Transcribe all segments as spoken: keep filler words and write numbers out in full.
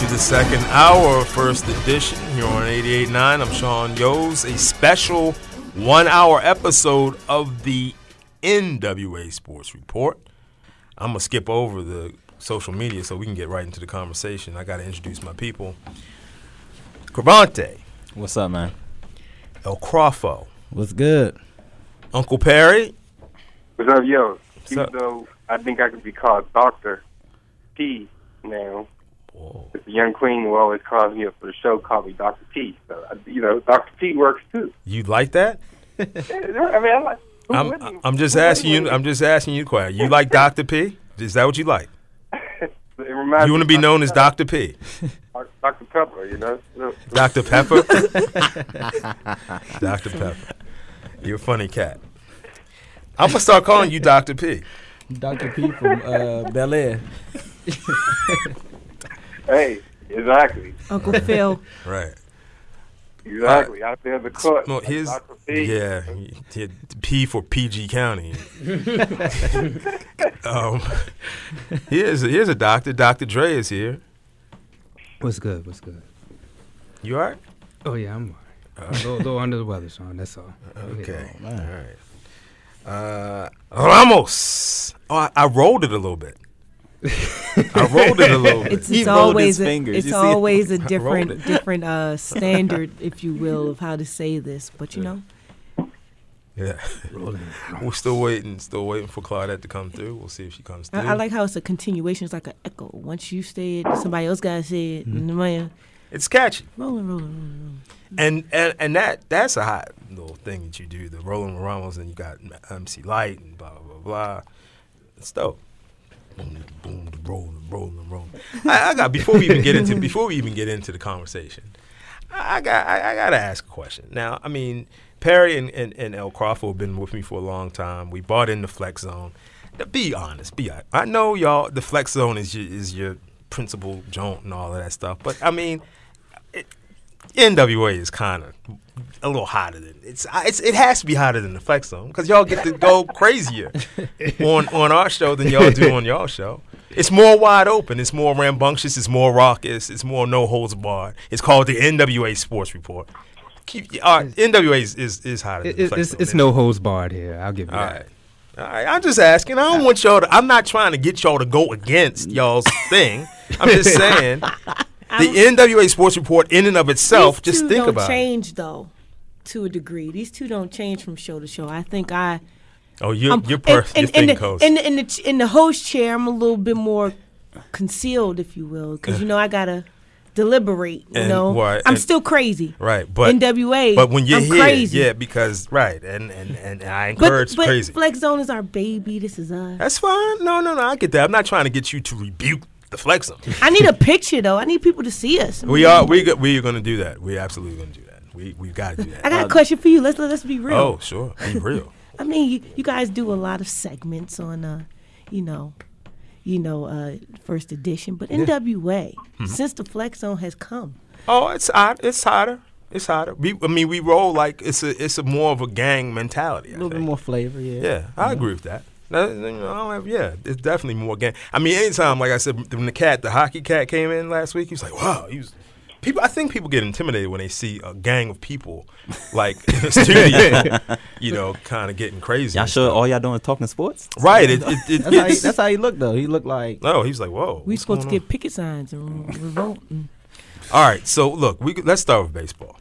to the second hour, first edition, here on eighty-eight point nine. I'm Sean Yos, a special one-hour episode of the N W A Sports Report. I'm going to skip over the social media so we can get right into the conversation. I got to introduce my people. Cravante. What's up, man? El Crawfo. What's good? Uncle Perry. What's up, yo? What's Even up? though I think I could be called Doctor P now. Whoa. The young queen will always call me up for the show, call me Doctor P. So, I- you know, Doctor P works too. You like that? Yeah, I mean, I like. who I'm, wouldn't? I'm just Who asking you. wouldn't? I'm just asking you a question. You like Doctor P? Is that what you like? It reminds You want to me be of known as Doctor P? Doctor Pepper, you know? Doctor Pepper? Doctor Pepper. You're a funny cat. I'm going to start calling you Doctor P. Doctor P from uh, Bel Air. Hey, exactly. Uncle Phil. Right. Exactly. Out there in the court. Well, his, Doctor P. yeah, he- he had P for P G County. um, here's, a, here's a doctor. Doctor Dre is here. What's good? What's good? You all right? Oh yeah, I'm all right. A little, little under the weather, Sean. That's all. Okay. Oh, All man. right. Uh, Ramos. Oh, I, I rolled it a little bit. I rolled it a little bit. It's, He it's rolled always his a, fingers. it's You see it? always a rolled different it. different uh, standard, if you will, of how to say this. But you know, Yeah. We're still waiting, still waiting for Claudette to come through. We'll see if she comes through. I, I like how it's a continuation. It's like an echo. Once you say it, somebody else gotta say it. Mm-hmm. And the man It's catchy. rolling, rolling, rolling, And, and and that that's a hot little thing that you do, the Rolling with Ramos, and you got M C Light and blah, blah, blah, blah. It's dope. Boom, boom, rolling, rolling, rolling. I, I got, before we even get into, before we even get into the conversation, I, I got I, I got to ask a question. Now, I mean, Perry and, and, and El Crawford have been with me for a long time. We bought in the Flex Zone. Now, be honest, be honest. I know y'all, the Flex Zone is your, is your principal joint and all of that stuff, but I mean, it, N W A is kind of a little hotter than it's, it's. It has to be hotter than the Flex Zone because y'all get to go crazier on on our show than y'all do on y'all show. It's more wide open. It's more rambunctious. It's more raucous. It's more no holds barred. It's called the N W A Sports Report. Keep uh, N W A is is, is hotter than It, the it, Flex it's Zone. it's no hose barred here. I'll give you All that. right. All right, I'm just asking. I don't want y'all to. I'm not trying to get y'all to go against y'all's thing. I'm just saying the N W A Sports Report, in and of itself, These just two think don't about it. change though, to a degree. These two don't change from show to show. I think I. Oh, you're I'm- you're perfect. in, You're in, thinking the, coast. in, the, in, the, ch- in the host chair, I'm a little bit more concealed, if you will, because you know I gotta deliberate. You And know, what- I'm and- still crazy. Right, but N W A. But when you're I'm here, crazy. yeah, because right, and and, and I But, encourage but crazy. Flex Zone is our baby. This is us. That's fine. No, no, no. I get that. I'm not trying to get you to rebuke the Flex Zone. I need a picture though. I need people to see us. we are we go- we are going to do that. We absolutely going to do that. We we got to do that. I got a question for you. Let's let's be real. Oh, sure. Be real. I mean, you, you guys do a lot of segments on, uh, you know, you know, uh, First Edition, but N W A Mm-hmm. since the Flex Zone has come. Oh, it's hot. It's hotter. It's hotter. We, I mean, we roll like it's a it's a more of a gang mentality. A I little bit think. more flavor, yeah. Yeah, I agree with that. That- you know, I don't have, yeah, it's definitely more gang. I mean, anytime, like I said, when the cat, the hockey cat came in last week, he was like, wow, he was. People, I think people get intimidated when they see a gang of people like in the studio, you know, kind of getting crazy. Y'all and sure stuff. all y'all doing is talking sports? Right. It, it, it, That's, how he, it's- that's how he looked, though. He looked like, no, he was like, whoa. We what's supposed to going get picket signs and re- revolt. And on? All right. So look, we let's start with baseball.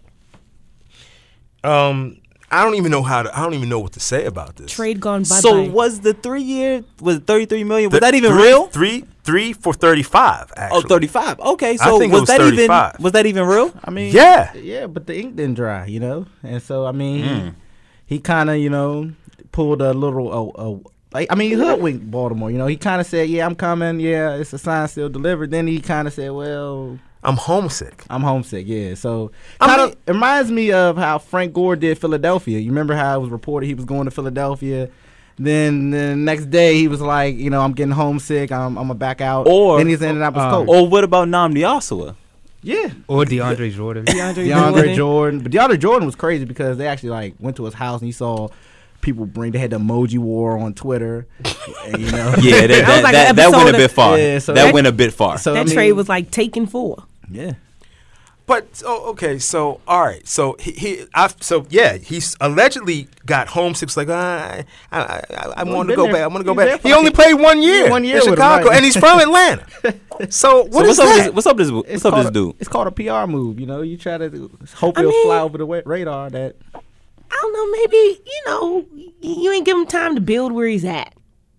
Um, I don't even know how to. I don't even know what to say about this. trade gone bye So bye. was the three year was it thirty-three million? Was The that even three- real? Three, three for thirty-five. Actually. Oh, thirty-five. Okay, I so think it was was that even thirty-five. was that even real? I mean, Yeah. yeah, but the ink didn't dry, you know? And so, I mean, Mm. he, he kind of, you know, pulled a little, uh, uh, like, I mean, he hoodwinked Baltimore, you know? He kind of said, yeah, I'm coming, yeah, it's a sign still delivered. Then he kind of said, well, I'm homesick. I'm homesick, yeah. So I kind of mean- it reminds me of how Frank Gore did Philadelphia. You remember how it was reported he was going to Philadelphia? Then the next day he was like, you know, I'm getting homesick. I'm I'm gonna back out. Or- then he's ended up as um, coach. Or what about Namdi Osawa? Yeah, Or DeAndre Jordan. DeAndre, DeAndre Jordan. Jordan. But DeAndre Jordan was crazy because they actually like went to his house and he saw people bring. They had the emoji war on Twitter. And, you know, Yeah, that, That was that, like that, an that went a episode bit of- far. Yeah, so that that- went a bit far. So that I mean, trade was like Taken four. yeah. But oh, okay, so all right, so he, he I, so yeah, he's allegedly got homesick. Like ah, I, I, I, I Well, want he to go been there- back. I want to go he was there back. for He like only a- played one year, one year in with him, Chicago, right. and he's from Atlanta. So what so is what's up, that? this, what's up, this, what's It's up, this called a- dude? It's called a P R move. You know, you try to hope I it'll mean- fly over the wa- radar. That I don't know. Maybe you know y- you ain't give him time to build where he's at.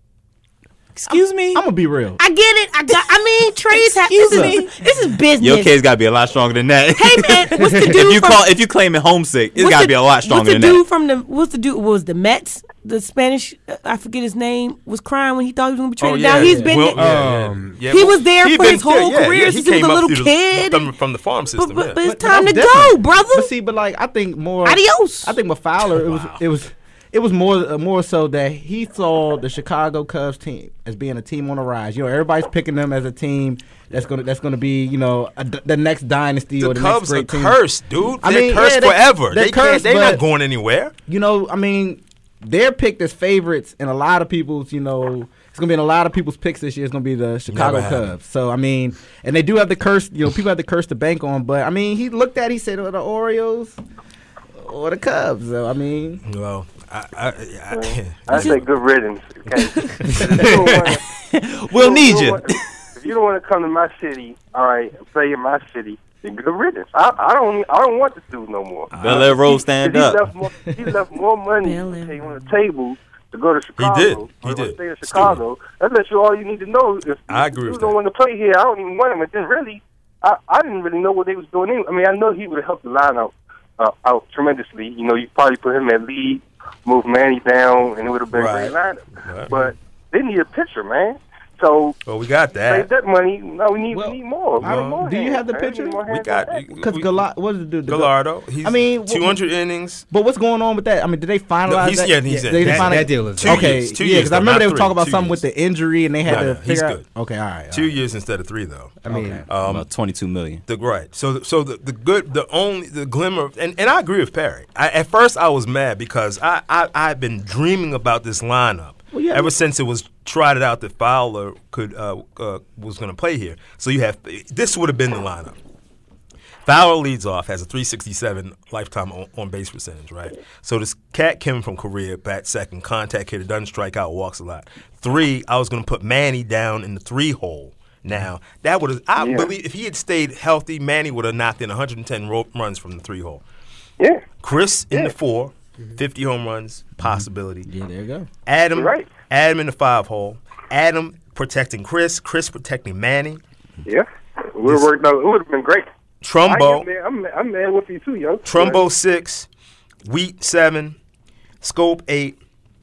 Excuse me. I'm gonna be real. I get it. I got. I mean, trades have. This is, this is business. Your case got to be a lot stronger than that. Hey man, what's the dude if you from? call if you claim it homesick, it's what's got to the- be a lot stronger What's the than dude that. from the? What's the dude? Was the Mets? The Spanish? uh, I forget his name. Was crying when he thought he was gonna be traded Oh, yeah, down. He's yeah. been. Well, there. yeah, yeah, Um, yeah. he was there He'd for been his whole there, yeah, career yeah, since he was came a up little through the- kid. from, from the farm system. but, but, yeah. but it's But- but time to that's go, different. brother. But see, but like I think more. Adios. I think with Fowler, it was it was it was more uh, more so that he saw the Chicago Cubs team as being a team on the rise. You know, everybody's picking them as a team that's gonna that's gonna be you know a, the next dynasty the or the Cubs are next great team. cursed, dude. I They're mean, cursed yeah, they- forever. they're They cursed, can't. They're not but- going anywhere. You know, I mean, they're picked as favorites in a lot of people's. You know, it's gonna be in a lot of people's picks this year. It's gonna be the Chicago Never happened. Cubs. So I mean, and they do have the curse. You know, people have the curse to bank on. But I mean, he looked at. He said, "Oh, the Orioles or the Cubs." So I mean, Well, I, I, I, I say good riddance. Okay. If you don't wanna- We'll if need don't you. wanna- If you don't want to come to my city, all right, and play in my city, then good riddance. I, I don't. I don't want this dude no more. Bel Air Road, stand he up. Left more, he left more money Bel Air. okay, on the table to go to Chicago. did. He or to did. Stay in Chicago. That lets you all you need to know. If I agree you with don't that. want to play here, I don't even want him. And then really, I, I didn't really know what they was doing. Anyway. I mean, I know he would have helped the lineup uh, out tremendously. You know, you probably put him at lead, move Manny down, and it would have been Right. a great lineup. Right. But they need a pitcher, man. So well, we got save that. that money. No, we need Well, we need more. We I need don't- more do you hands, have the man. picture? need more We hands got on deck. because we- Gallardo, what is the dude? Gallardo. He's I mean, two hundred innings. But what's going on with that? I mean, did they finalize No, he's- that? yeah, he's in. they That, finally- that deal is Two okay, years, two yeah, years, because I though, remember not they were three, talking about two something years. with the injury, and they had No, to no, figure he's out. good. Okay, all right. Two years instead of three, though. I mean, Okay. Um, About twenty-two million. The right. So so the, the good the only the glimmer of, and, and I agree with Perry. I, at first I was mad because I, I I've been dreaming about this lineup Well, yeah. ever since it was trotted out that Fowler could uh, uh, was going to play here. So you have this would have been the lineup. Fowler leads off, has a three sixty-seven lifetime on, on base percentage, right? So this Cat Kim from Korea, bat second, contact hitter, doesn't strike out, walks a lot. Three, I was going to put Manny down in the three hole. Now that would have, I Yeah. believe, if he had stayed healthy, Manny would have knocked in one hundred ten ro- runs from the three hole. Yeah, Chris in Yeah. the four, fifty home runs possibility. Yeah, there you go. Adam, Right. Adam in the five hole. Adam protecting Chris, Chris protecting Manny. yeah. We This- worked out. It would have been great. I Trumbo. am mad, I'm, I'm mad with you too, yo. Trumbo six, Wheat seven, Scope eight,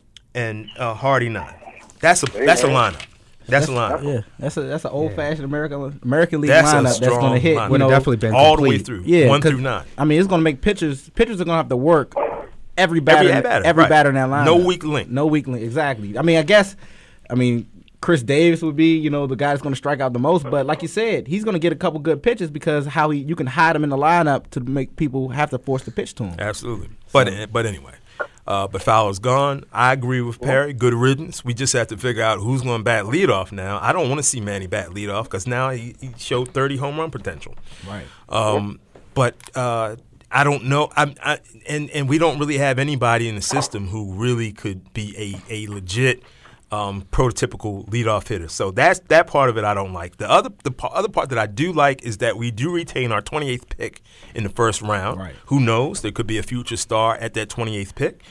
and uh, Hardy nine. That's a that's a lineup. That's a lineup. Yeah, that's a that's an old fashioned American American League That's a lineup that's strong going to hit. lineup. You Would have know, definitely been all the way complete. through. yeah, one 'cause, through nine. I mean, it's going to make pitchers. Pitchers are going to have to work every batter, Every batter, every right. batter in that lineup. No weak link. No weak link. Exactly. I mean, I guess. I mean, Chris Davis would be, you know, the guy that's going to strike out the most. But like you said, he's going to get a couple good pitches because how he you can hide him in the lineup to make people have to force the pitch to him. Absolutely. But but anyway, uh, but Fowler's gone. I agree with Perry. Good riddance. We just have to figure out who's going to bat leadoff now. I don't want to see Manny bat leadoff because now he, he showed thirty home run potential. Right. Um, but uh, I don't know. I'm, I, and and we don't really have anybody in the system who really could be a a legit um, prototypical leadoff hitter. So that's that part of it I don't like. The other the pa- other part that I do like is that we do retain our twenty-eighth pick in the first round. Right. Who knows? There could be a future star at that twenty-eighth pick.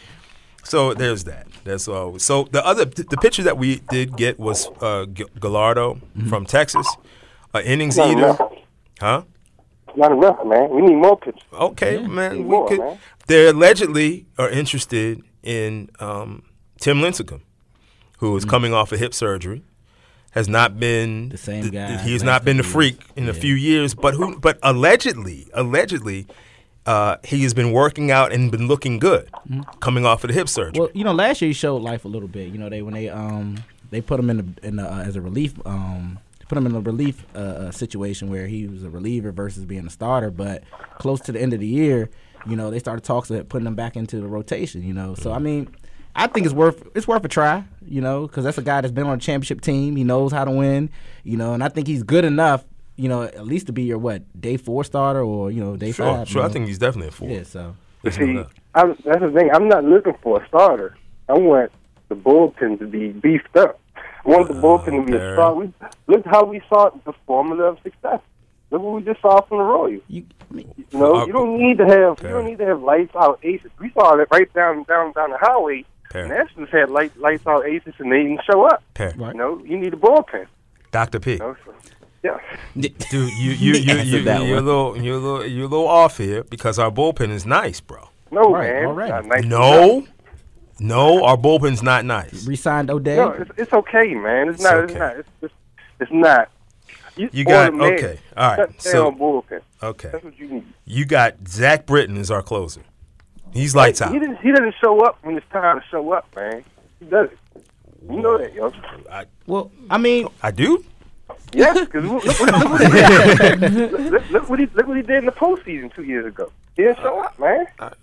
So there's that. That's all. So the other the pitcher that we did get was uh, G- Gallardo Mm-hmm. from Texas, uh, innings Not eater, enough. huh? Not enough, man. We need more pitchers. Okay, man. Need We more, could. man. They allegedly are interested in um, Tim Lincecum, who is coming off of hip surgery, has not been The same guy He has last not been the few freak years. in a Yeah. few years, but who? But allegedly, allegedly, uh, he has been working out and been looking good, coming off of the hip surgery. Well, you know, last year he showed life a little bit. You know, they when they um they put him in the in the, uh, as a relief um put him in a relief uh, uh, situation where he was a reliever versus being a starter. But close to the end of the year, you know, they started talks of putting him back into the rotation. You know, so I mean, I think it's worth it's worth a try, you know, because that's a guy that's been on a championship team. He knows how to win, you know, and I think he's good enough, you know, at least to be your what day four starter or you know day Sure, five. sure. you I know? think he's definitely a four. Yeah, so There's no See, doubt. I'm, that's the thing. I'm not looking for a starter. I want the bullpen to be beefed up. I want the bullpen to be Perry. a star. We, look how we saw the formula of success. Look what we just saw from the Royals. you, I mean, You know, Uh, you don't need to have Perry. you don't need to have lights out aces. We saw that right down down down the highway. Perry. Nationals had light, lights out aces and they didn't show up. Perry. Right. You know, you need a bullpen. Doctor P. You know, so, yeah. Dude, you you you you Answered you that you're a one. little you're a little you're a little off here because our bullpen is nice, bro. No, Right, man. all right. Not nice No, no, our bullpen's not nice. re-signed O'Day. No, it's, it's okay, man. It's, It's not. okay. It's not. It's, it's, it's not. You got order, man, okay, all right. Shut So down bullpen. okay, That's what you need. you got Zach Britton as our closer. He's lights out. He didn't. He doesn't show up when it's time to show up, man. He does it. You know that, yo. I, Well, I mean, I do. Yeah, because look, look, what- look, what he did. look, look, look what he look what he did in the postseason two years ago. He didn't show up, man.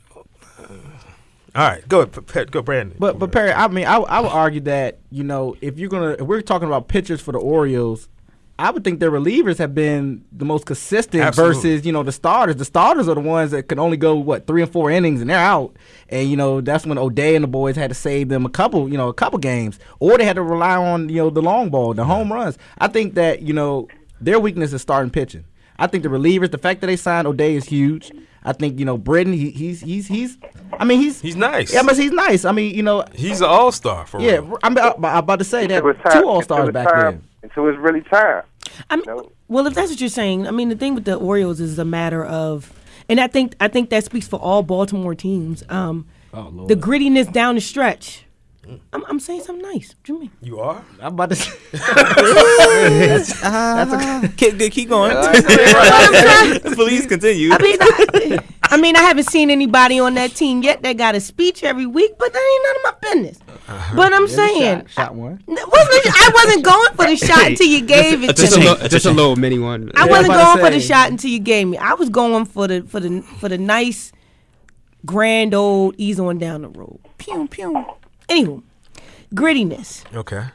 All right, go Pe- go Brandon. But but Perry, I mean, I I would argue that you know if you're gonna if we're talking about pitchers for the Orioles, I would think their relievers have been the most consistent Absolutely. versus you know the starters. The starters are the ones that can only go what three and four innings and they're out, and you know that's when O'Day and the boys had to save them a couple you know a couple games, or they had to rely on you know the long ball, the home runs. I think that you know their weakness is starting pitching. I think the relievers, the fact that they signed O'Day is huge. I think you know Britton, he, he's he's he's. I mean he's He's nice. yeah, but he's nice. I mean you know He's an all star for yeah. real. I'm, I'm about to say that Until it's time- two All Stars until it's back time- then. Until it's really time. I mean, No. well, if that's what you're saying, I mean, the thing with the Orioles is a matter of, and I think I think that speaks for all Baltimore teams. Um, Oh Lord. the grittiness down the stretch. I'm, I'm saying something nice. What do you mean? You are. I'm about to say. Uh, keep, keep going. Please continue. I mean, I, I mean, I haven't seen anybody on that team yet that got a speech every week, but that ain't none of my business. But I'm saying, shot, shot one. Wasn't- I wasn't going for the shot until you gave it Just to a, me. little, just a little mini one. I Yeah, wasn't I'm about going to for the say. shot until you gave me. I was going for the for the for the nice, grand old ease on down the road. Pew pew. Anywho, grittiness. Okay.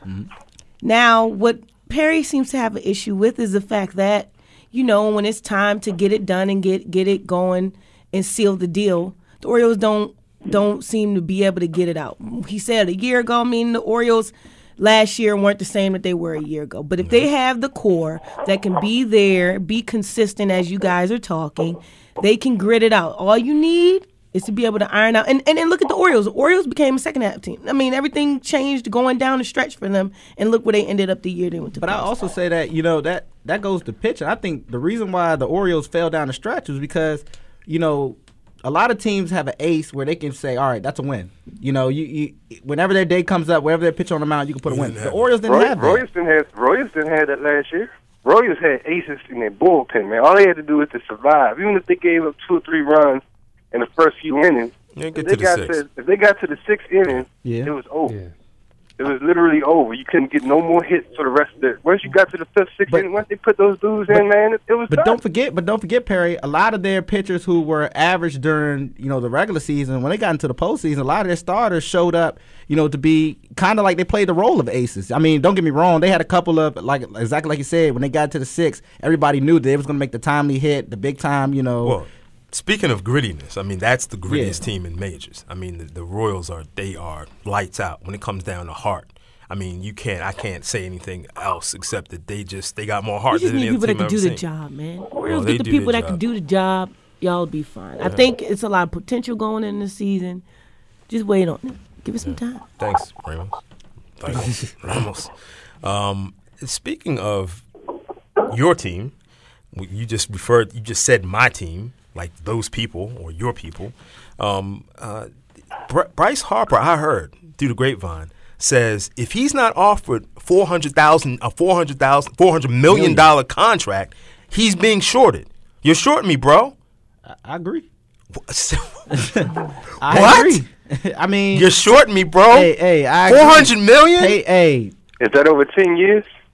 Now, what Perry seems to have an issue with is the fact that, you know, when it's time to get it done and get get it going and seal the deal, the Orioles don't don't seem to be able to get it out. He said a year ago, I mean, the Orioles last year weren't the same that they were a year ago. But if they have the core that can be there, be consistent as you guys are talking, they can grit it out. All you need is to be able to iron out. And and, and look at the Orioles. The Orioles became a second half team. I mean, everything changed going down the stretch for them. And look where they ended up the year they went to. But I postseason. also say that you know that that goes to pitching. I think the reason why the Orioles fell down the stretch was because you know a lot of teams have an ace where they can say, all right, that's a win. You know, you, you whenever their day comes up, wherever they pitch on the mound, you can put a You win. didn't The have Orioles didn't Roy, have that. Royston had Royston had that last year. Royals had aces in their bullpen, man. All they had to do was to survive. Even if they gave up two or three runs in the first few innings, Yeah, if get they to the got six. to if they got to the sixth inning, Yeah. it was over. Yeah. It was literally over. You couldn't get no more hits for the rest of it. Once you got to the fifth, sixth But- inning, once they put those dudes in, man, it, it was But done. don't forget, but don't forget, Perry. A lot of their pitchers who were average during you know the regular season, when they got into the postseason, a lot of their starters showed up, you know, to be kind of like they played the role of aces. I mean, don't get me wrong, they had a couple of like exactly like you said. When they got to the sixth, everybody knew that they was going to make the timely hit, the big time, you know. Well, speaking of grittiness, I mean that's the grittiest Yeah. team in majors. I mean the, the Royals are they are lights out when it comes down to heart. I mean you can't I can't say anything else except that they just they got more You heart just than need any people other that team can I've do the seen. job, man. Orioles they get the do people their that can job. do the job. Y'all be fine. I think it's a lot of potential going in the season. Just wait on it. Give it some time. Thanks, Ramos. Thanks, Ramos. Um, speaking of your team, you just referred, you just said my team, like those people or your people. Um, uh, Br- Bryce Harper, I heard through the grapevine, says if he's not offered four hundred thousand, a four hundred thousand, four hundred million dollar contract, he's being shorted. You're shorting me, bro. I, I agree. What? I What? agree. I mean, You're shorting me, bro. hey, hey, I Four agree. hundred million? Hey, hey, Is that over ten years?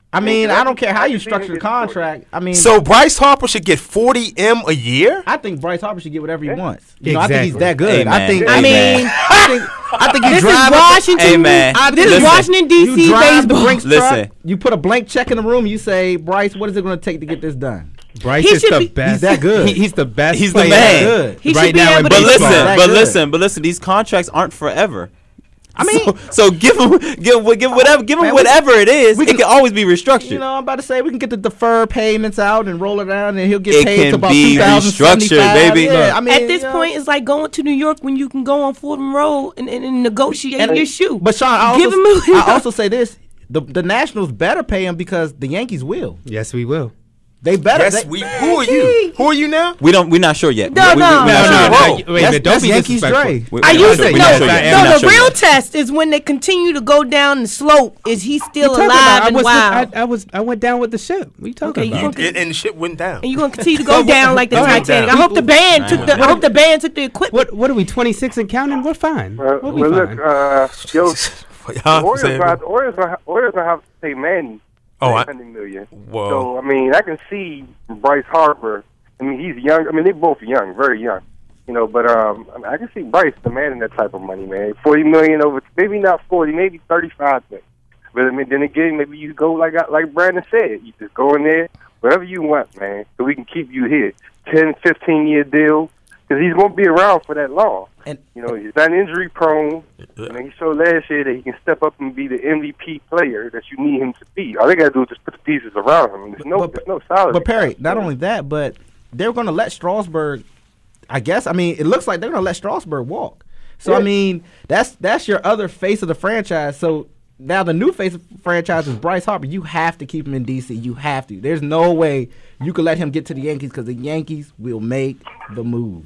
I mean, I I don't care how I you can see structure him the get forty. contract. I mean, So Bryce Harper should get forty M a year? I think Bryce Harper should get whatever he Yeah. wants. You know, I think he's Exactly. that good. I Amen. think. I Amen. mean, I think. I think you this is drive. up the- Washington. Hey, man. This is Listen. Washington D C You drive the baseball. Brinks Listen. truck. You put a blank check in the room. You say, Bryce, what is it going to take to get this done? Bryce He is should the be- best. He's that good. He- he's the best. He's the player man. Good. He should right be now able in to But baseball. listen, That but good. listen, but listen. These contracts aren't forever. I mean, so, so give him, give, give whatever, give him Man, we- whatever it is. we It can- can always be restructured. you know, I'm about to say we can get the deferred payments out and roll it down, and he'll get It paid can to about be two thousand restructured, baby. Yeah, Look. I mean, At this you know, point, it's like going to New York when you can go on Fordham Road and, and, and negotiate And- your shoe. But Sean, I Give also, him a million I also say this: the the Nationals better pay him because the Yankees will. Yes, we will. They better. Yes, they, we. Who are you? Who are you now? we don't. We're not sure yet. No, we, no, we, we're no, not no, sure no, yet. no. Whoa, Wait a that's, minute, don't that's be Yankees disrespectful. Dre. We- I we're not used sure- to we're no, not sure yet. We're no. not The sure real yet. test is when they continue to go down the slope. Is he still Talking alive about, I and was, wild? I, I was. I went down with the ship. What you talking Okay, you about? gonna- And, and the shit went down. and you're gonna continue to go down like the Go ahead. Titanic. I Down. hope the band took the. I hope the band took the equipment. What? What are we? twenty-six and counting? We're fine. Uh, we'll be well, look, fine. uh, yo, Huh? the Orioles Say it. gonna have- the Orioles gonna ha- Orioles gonna have to pay Manny Oh, I- eight hundred million. Whoa. So I mean, I can see Bryce Harper. I mean, he's young. I mean, they're both young, very young. You know, but um, I, mean, I can see Bryce demanding that type of money, man. Forty million over, maybe not forty, maybe thirty-five million. But I mean, then again, maybe you go like like Brandon said, you just go in there, whatever you want, man, so we can keep you here. ten, fifteen year deal, because he's won't be around for that long. And- you know, he's not injury prone. I mean, he showed last year that he can step up and be the M V P player that you need him to be. All they got to do is just put the pieces around him. There's no, But- there's no salary. But Perry, not only that, but they're going to let Strasburg. I guess. I mean, it looks like they're going to let Strasburg walk. So I Yeah. mean, that's that's your other face of the franchise. So now the new face of the franchise is Bryce Harper. You have to keep him in D C. You have to. There's no way you can let him get to the Yankees because the Yankees will make the move.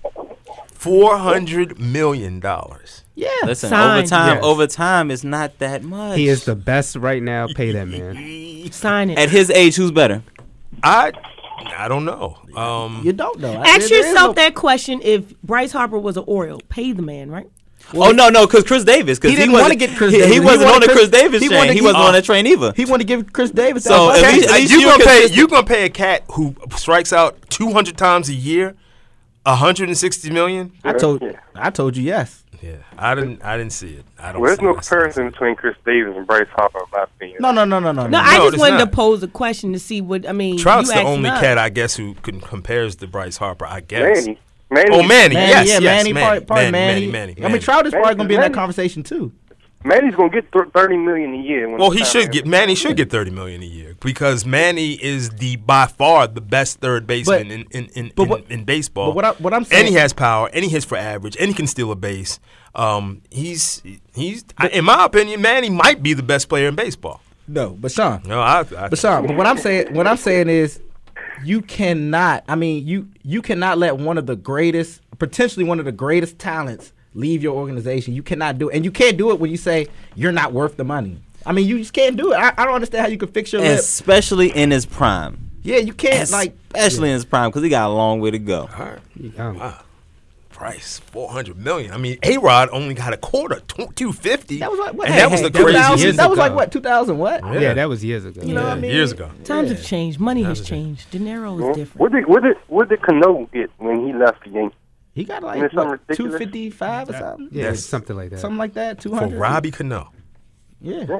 Four hundred million dollars. Yeah. Listen, Sign. over time, Yes. over time, it's not that much. He is the best right now. Pay that man. Sign it. At his age, who's better? I, I don't know. Um, You don't know. Ask There- there is yourself no- that question: if Bryce Harper was an Oriole, pay the man, right? oh no, no, because Chris Davis, because He he, didn't wasn't wanna get Chris he, Davis. He He wasn't wanted on the Chris- Chris Davis he train. wanted He to wasn't get- on that train either. He wanted to give Chris Davis. that So, buck. at least- Uh, least you you gonna can pay consist- you gonna pay a cat who strikes out two hundred times a year, one hundred and sixty million. I told Yeah. I told you yes. Yeah, I didn't I didn't see it. I don't. Well, there's see no it. I see it. comparison between Chris Davis and Bryce Harper, in my opinion. No, no, no, no, no. No, no. I No, just it's wanted to not. pose a question to see what I mean. Trout's you the asking only us. cat I guess who can compares to Bryce Harper. I guess. Manny. Manny. Oh, Manny. Manny, yes, yeah, yes, Manny, Manny, part, part Manny, Manny. Manny, Manny, I mean, Manny. Trout is probably going to be in that Manny. conversation too. Manny's gonna get th- thirty million a year. When Well, the he time should ends. get Manny should get thirty million a year because Manny is the by far the best third baseman But- in in in, but in, what- in baseball. But what, I, what I'm saying, and he has power, and he hits for average, and he can steal a base. Um, he's he's I- in my opinion, Manny might be the best player in baseball. no, but Sean, No, I, I but Sean, but what I'm saying, what I'm saying is, you cannot. I mean, you you cannot let one of the greatest, potentially one of the greatest talents, leave your organization. You cannot do it, and you can't do it when you say you're not worth the money. I mean, you just can't do it. I, I don't understand how you could fix your lip. Especially in his prime. Yeah, you can't like. Especially in his prime, because he got a long way to go. All right. Um, Wow. Price four hundred million. I mean, A Rod only got a quarter, two fifty. That was like what? and hey, that was hey, the crazy. two thousand years That was like ago. what? Two thousand what? Yeah. yeah. that was years ago. You know what I Yeah, mean? years ago. Times Yeah. have changed. Money has Times have changed. Dinero Well, is different. What did what did what did Cano get when he left the Yankees? He got Isn't like it something what, ridiculous? two fifty five or something. Yeah, Yes. something like that. Something like that. Two For hundred. Robbie Cano. Yeah.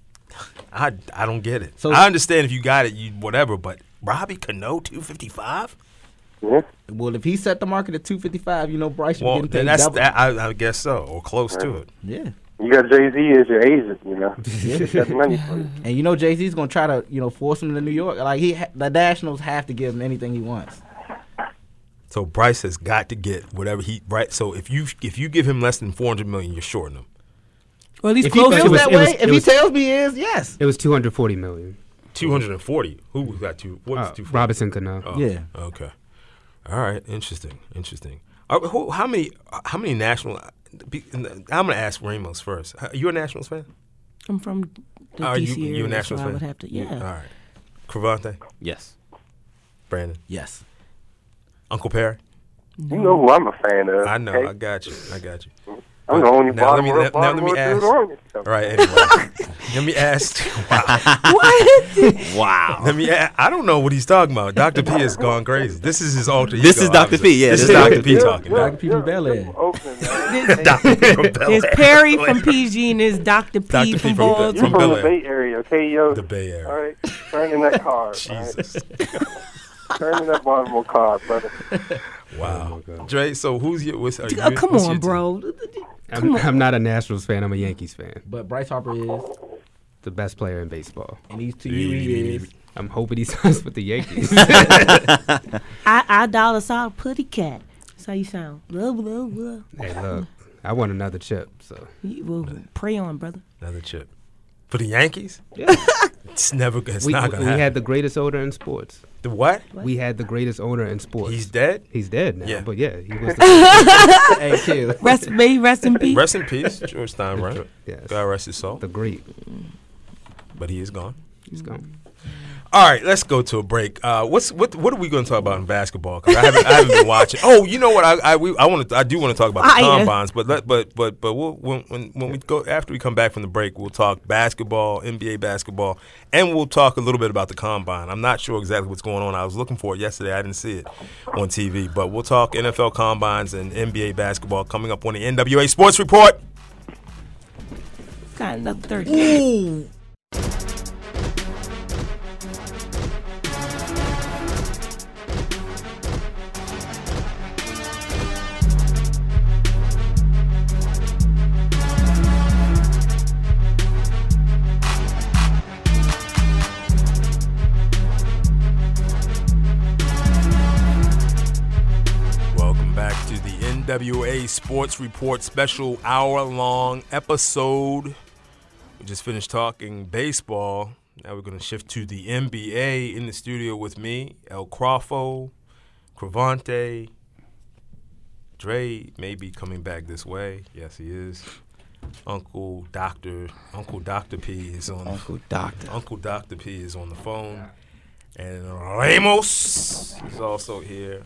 I, I don't get it. So- I understand if you got it, you whatever, but Robbie Cano, two fifty five. Yeah. Well, if he set the market at two fifty five, you know Bryce should Well, be then getting paid that's double. that, I, I guess so, or close to it. Yeah. You got Jay Z as your agent, you know. He's got the money for you. And you know Jay Z's gonna try to you know force him to New York. Like he, ha- the Nationals have to give him anything he wants. So Bryce has got to get whatever he right. So if you if you give him less than four hundred million, you're shorting him. Or at least If he close feels to was- that it way, was- if it he was- tells me he is, yes. It was two hundred forty million. Two hundred and forty. Who got two? What's Uh, two? Robinson Cano. Oh, Yeah. Okay. All right. Interesting. Interesting. Uh, who, how many? How many national? be- I'm gonna ask Ramos first. Are you a Nationals fan? I'm from the Are D you C you area, a Nationals so fan? I would have to. Yeah. All right. Cravante, Yes. Brandon, Yes. Uncle Perry. You know who I'm a fan of. I know. okay? I got you. I got you. I'm the only Now let me Baltimore, let, now let me Baltimore dude ask. on it. So. All right, anyway, let me ask. Wow. What? Wow. Let me. a- I don't know what he's talking about. Doctor P has gone crazy. This is his alter ego. This is Doctor obviously. P, yeah, this this is is Doctor Doctor P P. talking. Doctor P from Bel Air. from Oakland, man. Doctor P from Bel There's Air. Perry from P G and there's Doctor P Doctor P from from- Baltimore. You from from Bel the Air. Bay Area, okay, yo? The Bay Area. All right, turn in that car. Jesus. All right? Turn in that Baltimore car, brother. Wow. Dre, so who's your? What's, are you, Oh, come what's on, your team? bro. I'm, I'm not a Nationals fan. I'm a Yankees fan. But Bryce Harper is, The best player in baseball. and he's to you he is. I'm hoping he signs with the Yankees. I, I dollar sign putty cat. That's how you sound. Blah, blah, blah. Hey, look, I want another chip. So You will pray on, brother. Another chip for the Yankees. Yeah. It's never. It's we, not we gonna happen. had the greatest owner in sports. The what? We had the greatest owner in sports. He's dead. He's dead now. Yeah. But yeah, he was. The, Hey, Q. Rest, may he rest in peace. Rest in peace, George Steinbrenner. yes, God rest his soul. the great. But he is gone. He's gone. All right, let's go to a break. Uh, what's what? What are we going to talk about in basketball? 'Cause I haven't, I haven't been watching. Oh, you know what? I I, we, I want to. I do want to talk about the Ah, yeah. combines, but let, but but but we'll, when when when we go after we come back from the break, we'll talk basketball, N B A basketball, and we'll talk a little bit about the combine. I'm not sure exactly what's going on. I was looking for it yesterday. I didn't see it on T V, but we'll talk N F L combines and N B A basketball coming up on the N W A Sports Report. Got another thirty. Welcome back to the N W A Sports Report special hour-long episode. We just finished talking baseball. Now we're going to shift to the N B A. In the studio with me, El Crawfo, Cravante. Dre may be coming back this way. Yes, he is. Uncle Doctor Uncle Doctor P is on. Uncle Doctor. Uncle Doctor P is on the phone. And Ramos is also here.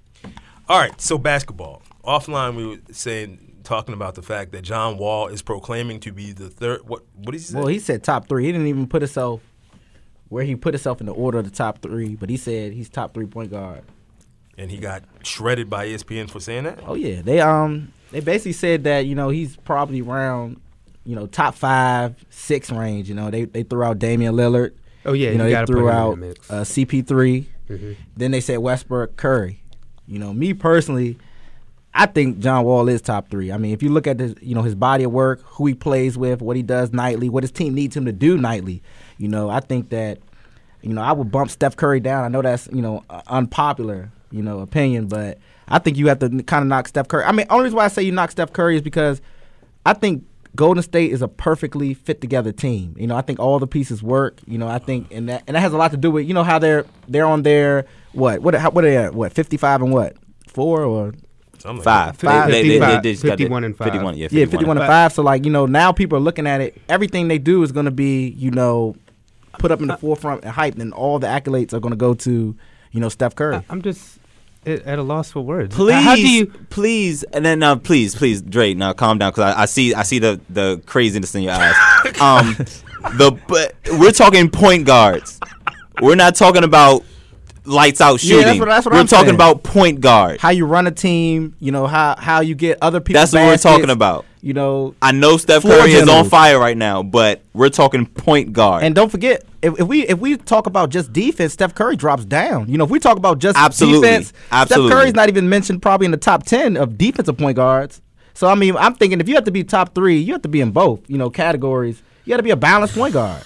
All right, so basketball. Offline, we were saying, talking about the fact that John Wall is proclaiming to be the third. What? What did he say? Well, he said top three. He didn't even put himself where he put himself in the order of the top three, but he said he's top three point guard. And he got shredded by E S P N for saying that. Oh yeah, they um they basically said that you know he's probably around you know top five, six range. You know they they threw out Damian Lillard. Oh yeah, you know you they gotta threw put him in out the mix. uh, C P three. Mhm. Then they said Westbrook, Curry. You know, me personally, I think John Wall is top three. I mean, if you look at his, you know, his body of work, who he plays with, what he does nightly, what his team needs him to do nightly, you know, I think that, you know, I would bump Steph Curry down. I know that's, you know, uh, unpopular, you know, opinion, but I think you have to kind of knock Steph Curry. I mean, only reason why I say you knock Steph Curry is because I think Golden State is a perfectly fit together team. You know, I think all the pieces work. You know, I think and that and that has a lot to do with you know how they're they're on their what what how, what are they at what fifty-five and what four or Something like Five. Five. They, they, they, fifty-five. they just got the- fifty-one and five. fifty-one, yeah, yeah fifty-one, fifty-one and five. So like you know now people are looking at it. Everything they do is going to be you know put up in the forefront and hyped, and all the accolades are going to go to you know Steph Curry. I, I'm just at, at a loss for words. Please, How do you? please, and then uh, please, please, Dre, now calm down because I, I see, I see the, the craziness in your eyes. um, the but we're talking point guards. We're not talking about lights out Yeah, shooting. that's what- that's what we're I'm talking saying. about point guard. How you run a team, you know how how you get other people. That's what we're talking about. You know, I know Steph Floor Curry is on generals. fire right now, but we're talking point guard. and don't forget if, if we if we talk about just defense, Steph Curry drops down. You know, if we talk about just Absolutely. defense, Absolutely. Steph Curry's not even mentioned probably in the top ten of defensive point guards. So I mean, I'm thinking if you have to be top three, you have to be in both. You know, categories. You got to be a balanced point guard.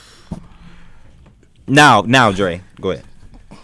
now, now, Dre, go ahead.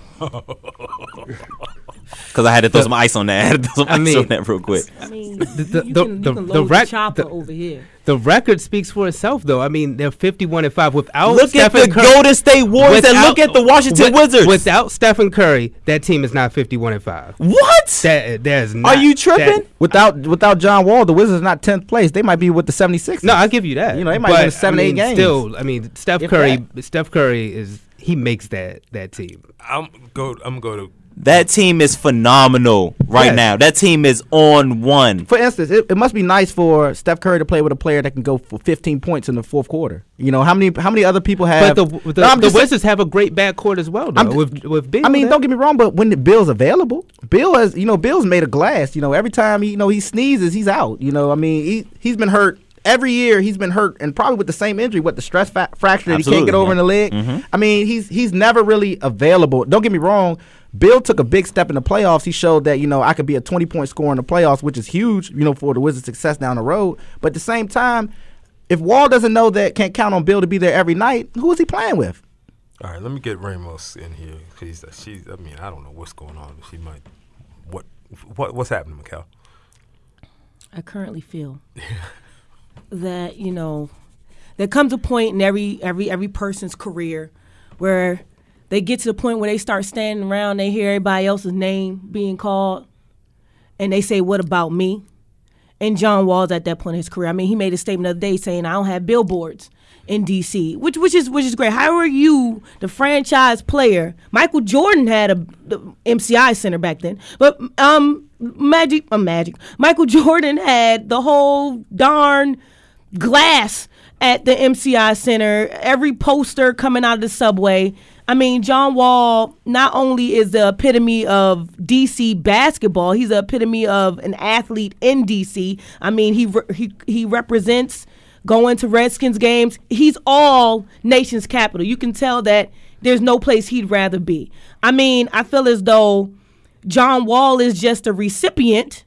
Because I had to throw some ice on that. I had to throw some I ice mean, on that real quick. I mean, The- the- you the- can, the- you can the load the, rec- chopper the- over here. The record speaks for itself, though. I mean, they're fifty-one and five without. Look Stephen at the Curry. Golden State Warriors and Without- look at the Washington with- Wizards. Without Stephen Curry, that team is not fifty-one and five. what? That there's not, Are you tripping? that- Without without John Wall, the Wizards not tenth place. They might be with the seventy-sixers. no, I'll give you that. You know, they might But, win seven, I mean, eight games. Still, I mean, Steph If Curry. Steph Curry is he makes that that team. I'm go. I'm gonna go to That team is phenomenal right Yes. now. That team is on one. For instance, it, it must be nice for Steph Curry to play with a player that can go for fifteen points in the fourth quarter. You know, how many how many other people have? But the the, No, I'm the just saying- Wizards have a great backcourt as well, though. I'm with with Bill. I mean, there. don't get me wrong, but when the Bill's available, Bill has, you know, Bill's made of glass. You know, every time he, you know, he sneezes, he's out. You know, I mean, he he's been hurt every year. He's been hurt, and probably with the same injury, what the stress fa- fracture that he can't Absolutely, get over yeah. in the leg. Mhm. I mean, he's he's never really available. Don't get me wrong. Bill took a big step in the playoffs. He showed that, you know, I could be a twenty-point scorer in the playoffs, which is huge, you know, for the Wizards' success down the road. But at the same time, if Wall doesn't know that, can't count on Bill to be there every night, who is he playing with? All right, let me get Ramos in here. She's, she's. I mean, I don't know what's going on. She might. What? What? What's happening, Mikal? I currently feel that, you know, there comes a point in every every every person's career where they get to the point where they start standing around, they hear everybody else's name being called, and they say, "What about me?" And John Wall's at that point in his career. I mean, he made a statement the other day saying, "I don't have billboards in D C," which which is which is great. How are you, the franchise player? Michael Jordan had a the M C I center back then, but um, Magic, uh, Magic. Michael Jordan had the whole darn glass at the M C I center. Every poster coming out of the subway. I mean, John Wall not only is the epitome of D C basketball, he's the epitome of an athlete in D C. I mean, he re- he he represents going to Redskins games. He's all nation's capital. You can tell that there's no place he'd rather be. I mean, I feel as though John Wall is just a recipient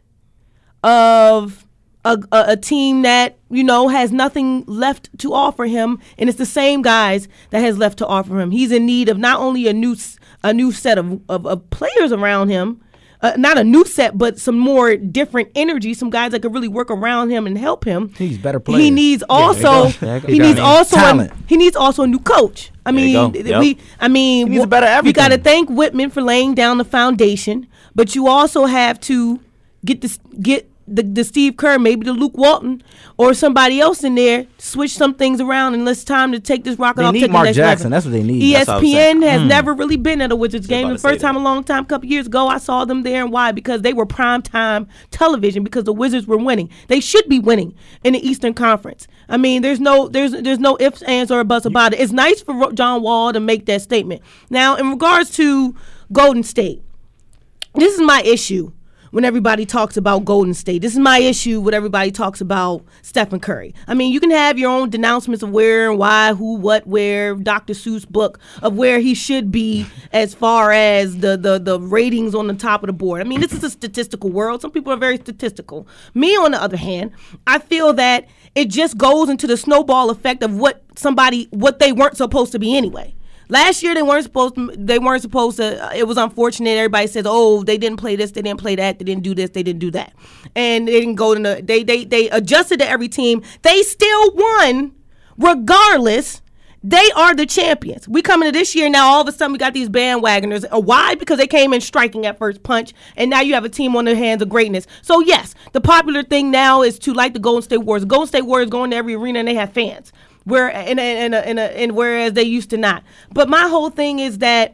of a, a, a team that, you know, has nothing left to offer him, and it's the same guys that has left to offer him. He's in need of not only a new s- a new set of, of, of players around him, uh, not a new set, but some more different energy, some guys that could really work around him and help him. He's better players. He needs also there you go. There you go. he needs He also talent. a, he needs also a new coach. I There you mean, go. th- Yep. we I mean He needs wh- a better we got to everything. thank Whitman for laying down the foundation, but you also have to get this get the, the Steve Kerr, maybe the Luke Walton or somebody else in there, switch some things around, and it's time to take this rocket They off need to the Mark next Jackson. level. That's what they need. E S That's what I was P N saying. has Mm. never really been at a Wizards game. about The to say first time that. a long time, a couple years ago, I saw them there, and why? Because they were prime time television because the Wizards were winning. They should be winning in the Eastern Conference. I mean, there's no there's there's no ifs, ands, or buts about it. It's nice for Ro- John Wall to make that statement. Now, in regards to Golden State, this is my issue when everybody talks about Golden State. This is my issue when everybody talks about Stephen Curry. I mean, you can have your own denouncements of where and why, who, what, where, Doctor Seuss book of where he should be as far as the, the, the ratings on the top of the board. I mean, this is a statistical world. Some people are very statistical. Me, on the other hand, I feel that it just goes into the snowball effect of what somebody, what they weren't supposed to be anyway. Last year they weren't supposed to. They weren't supposed to. Uh, it was unfortunate. Everybody says, "Oh, they didn't play this. They didn't play that. They didn't do this. They didn't do that," and they didn't go to the. They they they adjusted to every team. They still won, regardless. They are the champions. We come into this year now. All of a sudden, we got these bandwagoners. Uh, why? Because they came in striking at first punch, and now you have a team on the hands of greatness. So yes, the popular thing now is to like the Golden State Warriors. Golden State Warriors go into every arena and they have fans. Where in a, in a, in a, in whereas they used to not. But my whole thing is that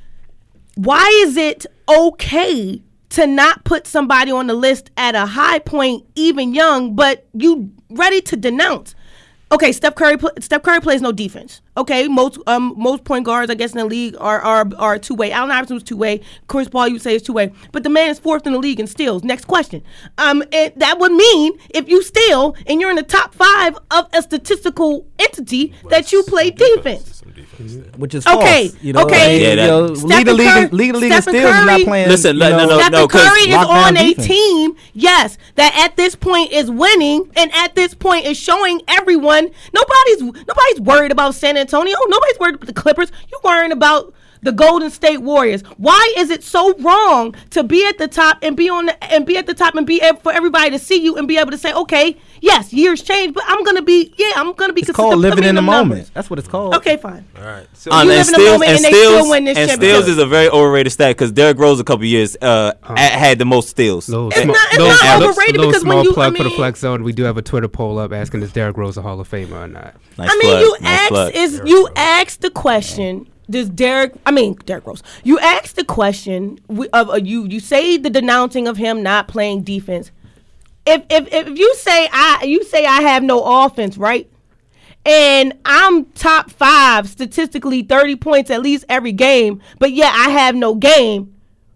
why is it okay to not put somebody on the list at a high point, even young, but you ready to denounce? Okay, Steph Curry. pl- Steph Curry plays no defense. Okay, most um most point guards I guess in the league are are are two way. Allen Iverson was two way. Chris Paul you would say is two way, but the man is fourth in the league in steals. Next question. Um, and that would mean if you steal and you're in the top five of a statistical entity that you play defense. Some defense there. Which is Okay, false. You know, okay. I mean, Yeah, you that- know, Stephen lead the league, Curry- in- lead the league in Stephen steals is not Curry- playing. Listen, you let- no, know, no, Stephen no, 'cause Curry is lockdown on a defense. team, yes, that at this point is winning, and at this point is showing everyone nobody's nobody's worried about San Antonio, nobody's worried about the Clippers. You're worrying about the Golden State Warriors. Why is it so wrong to be at the top and be on the, and be at the top and be able for everybody to see you and be able to say, okay, yes, years change, but I'm gonna be, yeah, I'm gonna be. It's consistent. called Put living me in the them moment. numbers. That's what it's called. Okay, fine. All right. So Um, You and live in the Steals, moment and and they Steals, still win this and championship. Steals is a very overrated stat because Derrick Rose a couple years uh, a- had the most steals. Little It's sma- not- it's little- not little- overrated little because when small you- I plug for the mean- Flex Zone. We do have a Twitter poll up asking is Derrick Rose a Hall of Famer or not. Nice I mean, plug, you nice ask plug. is you ask the question. does Derrick? I mean, Derrick Rose. You asked the question of uh, you. You say the denouncing of him not playing defense. If if if you say I you say I have no offense, right? And I'm top five statistically, thirty points at least every game, but yet I have no game.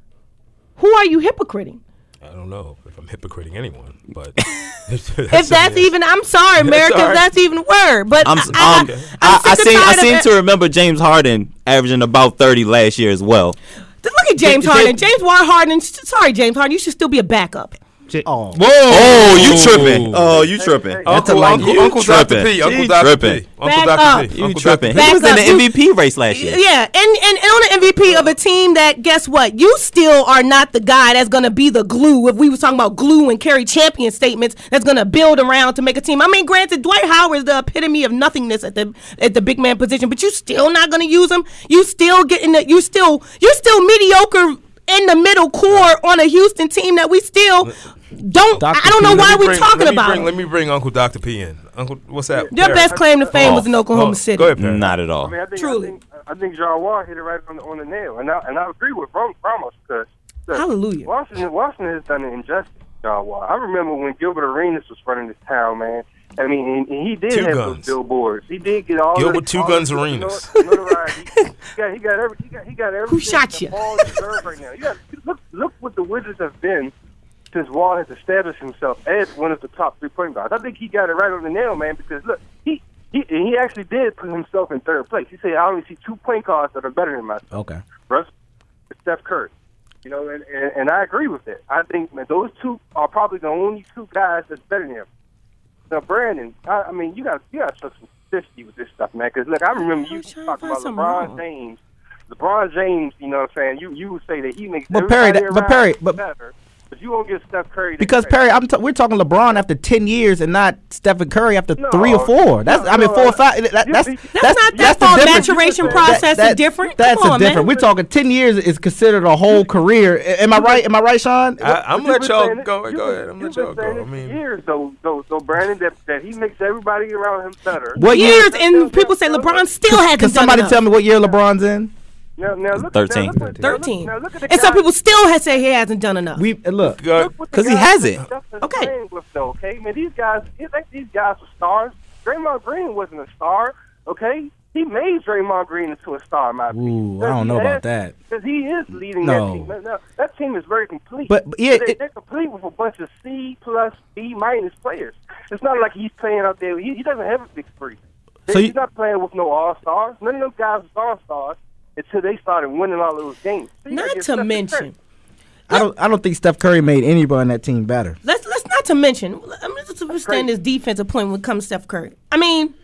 Who are you hypocriting? I don't know if I'm hypocriting anyone, but if that's, that's even, I'm sorry, America, if that's even a word. But I'm, I, um, I, I, I, seem, I seem it. to remember James Harden averaging about thirty last year as well. Look at James Harden. James Harden. Sorry, James Harden. You should still be a backup. Oh. Whoa! Oh, you tripping? Oh, you tripping? Hey, hey, Uncle, Uncle, you Uncle Doctor P. Uncle Doctor P. Uncle Doctor P. You tripping? He was in the M V P race last year. Yeah, and, and and on the M V P of a team that, guess what? You still are not the guy that's gonna be the glue. If we was talking about glue and carry champion statements, that's gonna build around to make a team. I mean, granted, Dwight Howard is the epitome of nothingness at the at the big man position, but you still not gonna use him. You still getting the. You still you're still mediocre in the middle core on a Houston team that we still. Don't Doctor I don't know P. why we're bring, talking let about bring, it. Let me bring Uncle Doctor P in. Uncle, what's that? Your Perry. best claim to fame Oh, was in Oklahoma oh, City. Go ahead, Perry. Not at all. I mean, I think, Truly. I think, I think John Wall hit it right on the, on the nail, and I and I agree with Ram- Ramos because look, Hallelujah. Washington, Washington has done an injustice to John Wall. I remember when Gilbert Arenas was running this town, man. I mean, and, and he did Two have guns. those billboards. He did get all Gilbert of Two all Guns of the Arenas. notoriety. he, got, he got every, he got, he got everything. Who shot that you? Wall deserves right now. You got, look, look what the Wizards have been since Wall has established himself as one of the top three point guards. I think he got it right on the nail, man. Because look, he he he actually did put himself in third place. He said, "I only see two point guards that are better than myself." Okay. Russ, Steph Curry. You know, and, and, and I agree with that. I think man, those two are probably the only two guys that's better than him. Now, Brandon, I, I mean, you got you got to show some consistency with this stuff, man. Because look, I remember you trying to talking find about something LeBron wrong. James. LeBron James, you know what I'm saying? You you would say that he makes But Perry, everybody that- but Perry, around but- better, but you won't get Steph Curry. Because that Perry, I'm t- we're talking LeBron after ten years and not Stephen Curry after No, three or four. That's no, I mean no, four or five. That, you- that's, you- that's That's not that's that the far. difference. Maturation That- process That- is different. That's Come a on, different. man. We're talking ten years is considered a whole career. A- Am I right? Am I right, Sean? I, I'm But gonna let you've y'all been saying go. it- Go you've ahead. I'm been- gonna let y'all you've been saying go. I it for mean, years though, though, though, Brandon, that, that he makes everybody around him better. What year? Years, and people say LeBron still hasn't Can done somebody enough. tell me what year LeBron's in? Now, now look, thirteen. Now look, at- now look- thirteen. now look at the And some guys- people still have say he hasn't done enough. We uh, look. go- Look what the 'Cause he guys hasn't. that Steph is Okay. playing With, though, okay, man, these guys, you think these guys were stars? Draymond Green wasn't a star, okay? He made Draymond Green into a star, in my opinion. Ooh, I don't know about that. Because he is leading No. that team. Now, now, that team is very complete. But- but yeah, they, it- they're complete with a bunch of C plus, B minus players. It's not like he's playing out there. He, he doesn't have a big three. So he's you- not playing with no all stars. None of those guys are all stars until they started winning all those games. So you gotta Not give to Steph mention, credit. I don't. I don't think Steph Curry made anybody on that team better. let's let's not to mention. I'm just understand this defensive point when it comes to Steph Curry. I mean,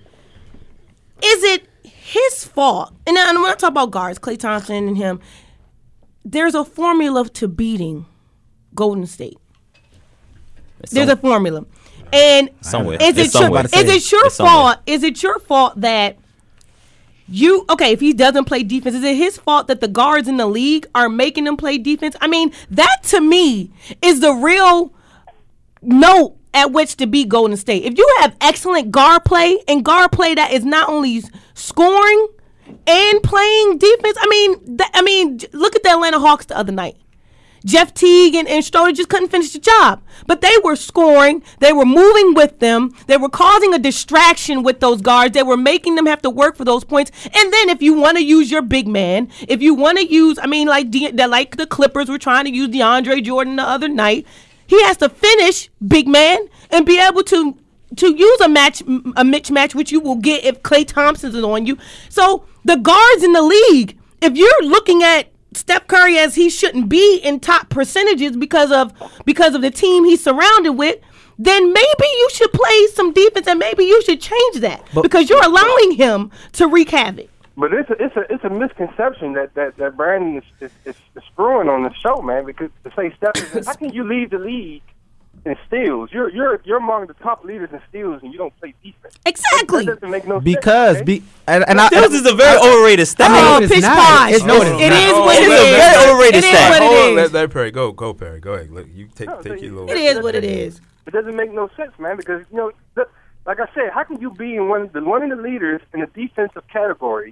is it his fault? And then when I talk about guards, Klay Thompson and him, there's a formula to beating Golden State. There's a formula, and Somewhere. is It's it your, somewhere. is it your It's somewhere. fault? Is it your fault that you okay? If he doesn't play defense, is it his fault that the guards in the league are making him play defense? I mean, that to me is the real note at which to beat Golden State. If you have excellent guard play and guard play that is not only scoring and playing defense, I mean, that, I mean, j- look at the Atlanta Hawks the other night. Jeff Teague and, and Schroeder just couldn't finish the job. But they were scoring. They were moving with them. They were causing a distraction with those guards. They were making them have to work for those points. And then if you want to use your big man, if you want to use, I mean, like De, like the Clippers were trying to use DeAndre Jordan the other night, he has to finish big man and be able to to use a match a mismatch, which you will get if Klay Thompson is on you. So the guards in the league, if you're looking at Steph Curry as he shouldn't be in top percentages because of because of the team he's surrounded with, then maybe you should play some defense and maybe you should change that But- because you're allowing him to wreak havoc. But it's a it's a it's a misconception that that, that Brandon is, is, is, is screwing on the show, man. Because to say Steph, is, how can you lead the league in steals? You're you're you're among the top leaders in steals, and you don't play defense. Exactly. That doesn't make no Because sense. be and, and I, This is a very overrated stat. Oh, it is pitch not. posh. It's- no, it is It not. is Oh, what it it's a is. very overrated It is stat. what Hold on, it let, is. let Perry go. Go Perry. Go ahead. Let, you take No, take so your you- little. It is what it is. It doesn't make no sense, man. Because you know, the, like I said, how can you be in one of the one of the leaders in the defensive category,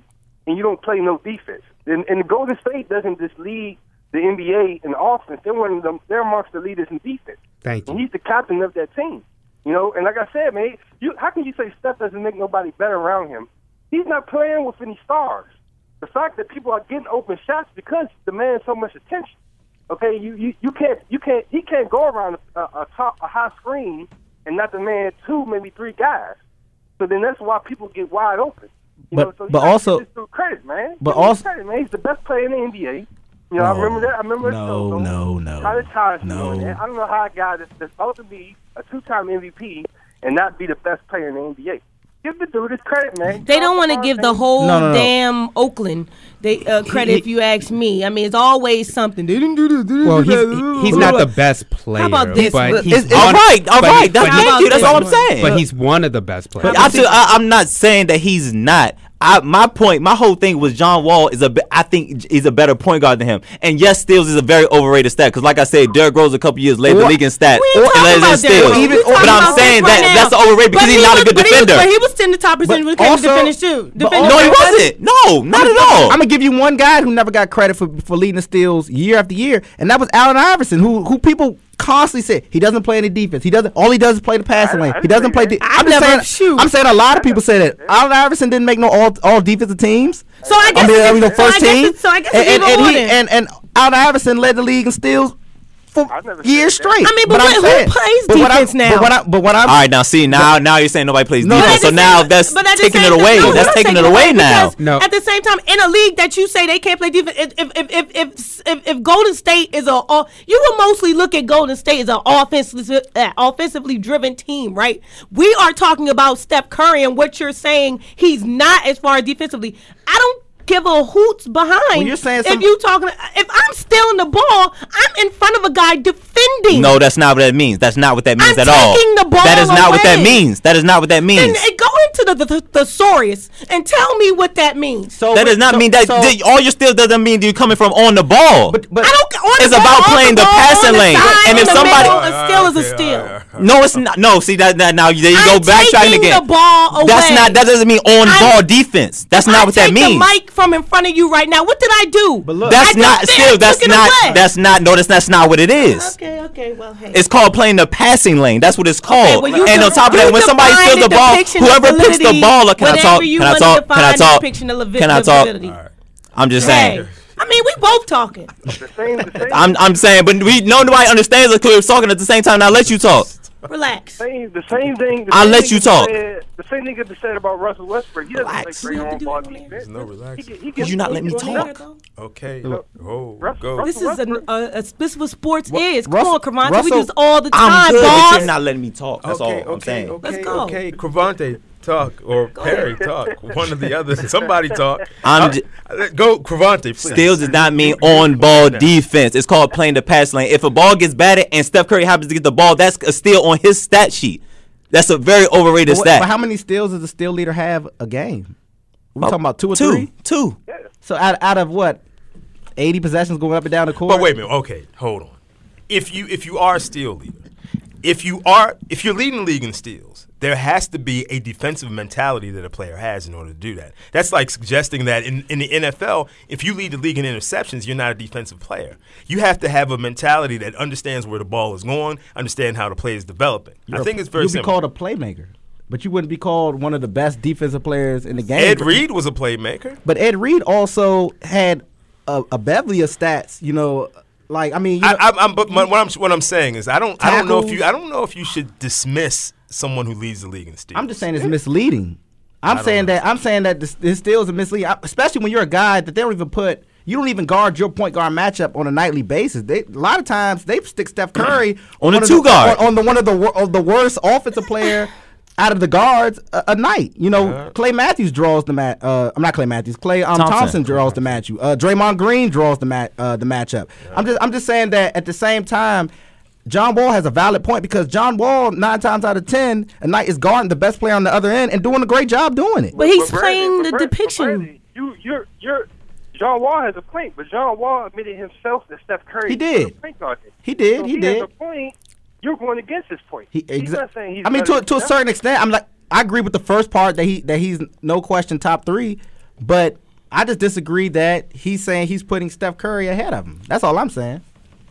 and you don't play no defense. And, and the Golden State doesn't just lead the N B A in offense. They're one of them. They're amongst the leaders in defense. Thank you. And he's the captain of that team. You know, and like I said, man, you how can you say Steph doesn't make nobody better around him? He's not playing with any stars. The fact that people are getting open shots because demands so much attention. Okay, you, you, you can't you can't he can't go around a, a top a high screen and not demand two, maybe three guys. So then that's why people get wide open. You But- know, so you but gotta also- give this dude credit, man. but Give him also- credit, man. He's the best player in the N B A. You know, I No. remember that. I remember No, so, so, no, no. Tyler Tyson No. doing that. I don't know how a guy that's, that's supposed to be a two-time M V P and not be the best player in the N B A. Give the dude his credit, man. They don't want to give the whole No, no, no. damn Oakland they uh, credit. He- if you ask me, I mean, it's always something. They didn't do this. they didn't Well, do he's that. he's not the best player. about this? But he's It's- All one, right, all but right. he- That's, but How thank about you. That's this all I'm one? saying. but he's one of the best players. I feel, I, I'm not saying that he's not. I, my point, my whole thing was John Wall is a. be- I think he's a better point guard than him. And yes, steals is a very overrated stat because, like I said, Derrick Rose a couple years led the Or- league in stats We and ain't talking led in about steals. Derrick Rose. Even- We talking But I'm about saying this that right that's now. overrated because But he's he not a was- good but he was- defender. But he was in the top percentage when it came also- to finish too. but Defender. No, he also- wasn't. No, not at all. I'm gonna give you one guy who never got credit for for leading the steals year after year, and that was Allen Iverson, who who people constantly say he doesn't play any defense. He doesn't. All he does is play the passing I- lane. I He didn't doesn't say play. that. De- I I'm just never- saying. shoot. I'm saying a lot of people say that Allen Iverson didn't make no all all defensive teams. So I guess I mean, I mean, the so first I guess team. it's- So I guess and, it's and, even and, more he, then. and and Allen Iverson led the league in steals for I never said years that. straight. I mean, but I'm wait, who saying- plays but what I'm- defense now? But what I, but what I'm All right, now see now now you're saying nobody plays No, defense, at so the now same- that's but at the taking same it time- away. no, That's not taking it taking away now. because No. At the same time, in a league that you say they can't play defense, if if if if if, if, if Golden State is a, all, you will mostly look at Golden State as an offensively uh, offensively driven team, right? We are talking about Steph Curry and what you're saying he's not as far as defensively. I don't give a hoots behind. When you're saying if some- you talking, if I'm stealing the ball, I'm in front of a guy defending. No, that's not what that means. That's not what that means I'm at all. taking the ball That is not what that away. means. That is not what that Then means. uh, go into the, the thesaurus and tell me what that means. So That does not so- mean that, so- that all your steals doesn't mean you're coming from on the ball. But, but I don't. On It's the about ball, playing on the ball, passing on the lane. side, And in if the somebody- middle, a steal is a Okay, steal. all right, all right. no, it's not. No, see that, that now there you go I'm backtracking taking again. the ball away. That's not. That doesn't mean on I'm- ball defense. That's not I what that take means. the mic from in front of you right now. What did I do? But look- That's I not just still. took That's it not. away. That's not. No, that's that's not what it is. Okay. Okay. Well, hey. It's called playing the passing lane. That's what it's called. well, you and on de- top of you that, when somebody define steals the the ball, depiction of whoever picks the validity, ball, can I whatever talk? you Can I wanna talk? define Can I the talk? depiction of Can I talk? validity. I'm just Hey. saying. I mean, we both talking. The same, the same, I'm I'm saying, but we no nobody understands it because we're talking at the same time. Now let you talk. Relax. same, the same thing. The I'll same let thing you could talk. be said- The same thing could be said about Russell Westbrook. He doesn't Relax. play great We have to on do ball that on air. defense. There's no relax. He get- he Would gets- you not let me he gets- talk? Okay. Look, Oh, Russ- go. Russ- This is an, a, a, this is what sports Ru- is. Come Russell- on, Cravante. We Russell- do this all the I'm time, good, but boss. you're not letting me talk. That's okay, all I'm okay, saying. okay, Let's go. okay. Cravante, talk, or Perry, talk. One or the other. Somebody talk. I'm Uh, j- uh, go, Cravante, please. Steals does not mean on ball defense. It's called playing the pass lane. If a ball gets batted and Steph Curry happens to get the ball, that's a steal on his stat sheet. That's a very overrated but, stat. but how many steals does a steal leader have a game? We talking about two or two, three? two. So out out of what, eighty possessions going up and down the court? But wait a minute. Okay, hold on. If you if you are a steal leader, if you are if you're leading the league in steals, there has to be a defensive mentality that a player has in order to do that. That's like suggesting that in, in the N F L, if you lead the league in interceptions, you're not a defensive player. You have to have a mentality that understands where the ball is going, understand how the play is developing. You're I a- think it's very You'd be simple. called a playmaker, but you wouldn't be called one of the best defensive players in the game. Ed Reed was a playmaker. But Ed Reed also had a, a bevy of stats. You know, like I mean, you know, I, I, I'm, but my, what I'm what I'm saying is I don't I don't know if you Tackles. I don't know if you should dismiss someone who leads the league in steals. I'm just saying it's misleading. I'm don't saying know. that I'm saying that this, this steals are misleading, I- especially when you're a guy that they don't even put. You don't even guard your point guard matchup on a nightly basis. They a lot of times they stick Steph Curry On one a of two the, guard. on, on the one of the wor- of the worst offensive player out of the guards a, a night. You know, Yeah. Clay Matthews draws the match. Uh, I'm not Clay Matthews. Clay um, Thompson. Thompson. draws the match. You. Uh, Draymond Green draws the mat uh, the matchup. I'm just I'm just saying that at the same time. John Wall has a valid point because John Wall, nine times out of ten, a night is guarding the best player on the other end and doing a great job doing it. But he's But playing the Brandon- but Brandon- depiction. but Brandon, You, you're, you're. John Wall has a point, but John Wall admitted himself that Steph Curry He is did. a point guard. He did. So He he did. has a point. You're going against his point. He, he's exa- not saying he's I mean, better to than to a Steph. certain extent, I'm like, I agree with the first part that he that he's no question top three, but I just disagree that he's saying he's putting Steph Curry ahead of him. That's all I'm saying.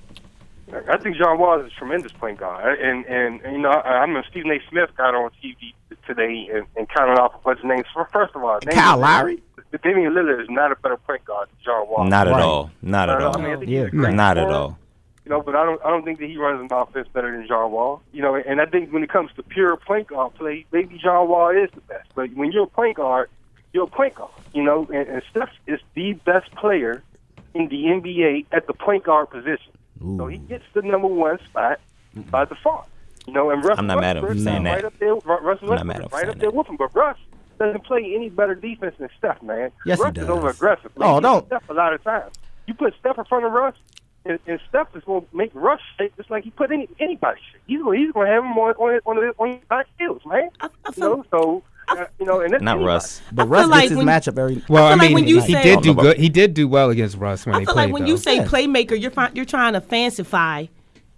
I think John Wall is a tremendous point guard, and and, and you know I, I remember Stephen A. Smith got on T V today and, and counted off a bunch of names. First of all, Kyle Lowry, Damian Lillard is not a better point guard than John Wall. Not at Right. all. Not at I all. mean, I think Yeah. he's a great Not at scorer, all. You know, but I don't I don't think that he runs an offense better than John Wall. You know, and I think when it comes to pure point guard play, maybe John Wall is the best. But when you're a point guard, you're a point guard. You know, and, and Steph is the best player in the N B A at the point guard position. So he gets the number one spot by default. You know, and Russ I'm not mad at him Westbrook for saying is right that. up there. Ru- Russ I'm not Westbrook mad at him is for right saying up there that. with him. But Russ doesn't play any better defense than Steph, man. Yes, he Russ does. is over aggressive. Oh, don't- Steph a lot of times. You put Steph in front of Russ, and, and Steph is going to make Russ shake just like he put any anybody shake. He's going he's going to have him on on on his, on his back heels, man. I, I You feel, know, so uh, you know, and that's Not anybody. Russ. But I feel Russ like gets his when- matchup every. Well, I I, feel like mean, when you he say- did do I don't know good. He did do well against Russ when I they feel played. like when though. you say Yeah. playmaker, you're fi- you're trying to fancify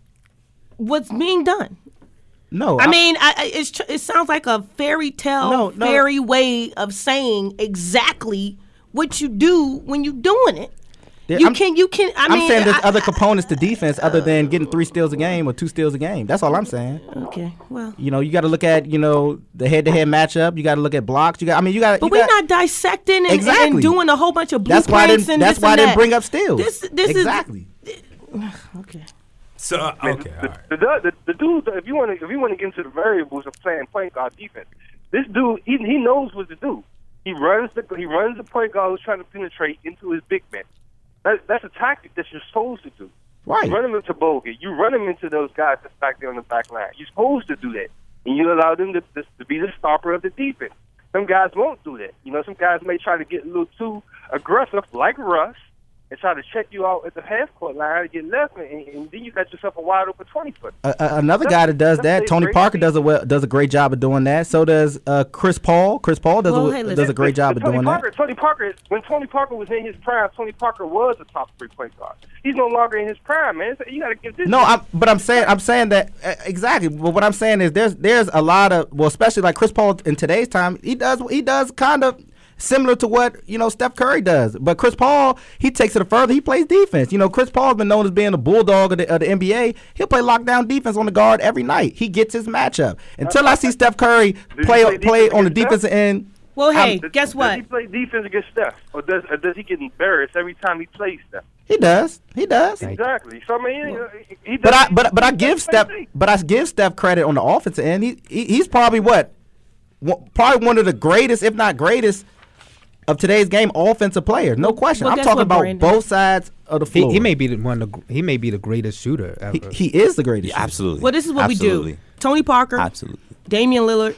what's being done. No, I mean, I, I- it's tr- it sounds like a fairy tale, No, no. fairy way of saying exactly what you do when you're doing it. Yeah, You I'm- can, you can. I I'm mean, saying there's I- other components to defense other than getting three steals a game or two steals a game. That's all I'm saying. Okay, well, You know, you got to look at, you know, the head-to-head matchup. You got to look at blocks. You got, I mean, you got. but you we're got, not dissecting and, Exactly. and doing a whole bunch of That's blueprints why I didn't. and That's this why I and didn't that. bring up steals. This, this exactly. is okay. So uh, okay, all The, right. the, the, the dude, if you want to, if you want to get into the variables of playing point guard defense, this dude, he, he knows what to do. He runs the he runs the point guard who's trying to penetrate into his big man. That, that's a tactic that you're supposed to do. Right. You run him into Bogut. You run him into those guys that's back there on the back line. You're supposed to do that, and you allow them to, to, to be the stopper of the defense. Some guys won't do that. You know, some guys may try to get a little too aggressive, like Russ, and try to check you out at the half court line and get left, and, and then you got yourself a wide open twenty foot. Uh, uh, another guy that does that, That's Tony great Parker feat. does a well, does a great job of doing that. So does uh, Chris Paul. Chris Paul does Well, a hey, does listen. a great job of Tony doing Parker, that. Tony Parker, when Tony Parker was in his prime, Tony Parker was a top three point guard. He's no longer in his prime, man. So you got to give this. No, I'm, but I'm saying I'm saying that uh, exactly. But what I'm saying is there's there's a lot of well, especially like Chris Paul in today's time, he does he does kind of similar to what you know Steph Curry does. But Chris Paul, he takes it further. He plays defense. You know, Chris Paul's been known as being the bulldog of the, of the N B A. He'll play lockdown defense on the guard every night. He gets his matchup. Until I see Steph Curry he play play play defense on the against Steph? defensive end. Well, hey, Does- guess Does what? he play defense against Steph, or does or does he get embarrassed every time he plays Steph? He does. He does. Exactly. So I mean, he, he But does, I but but I he give does Steph play safe. but I give Steph credit on the offensive end. He, he he's probably what one- probably one of the greatest, if not greatest, of today's game offensive players. No question. well, I'm guess talking what, about Brandon? both sides of the He, floor. he may be the one. Of the, he may be the greatest shooter ever. he, he is the greatest. shooter. Absolutely. Well, this is what Absolutely. we do. Tony Parker, Absolutely. Damian Lillard,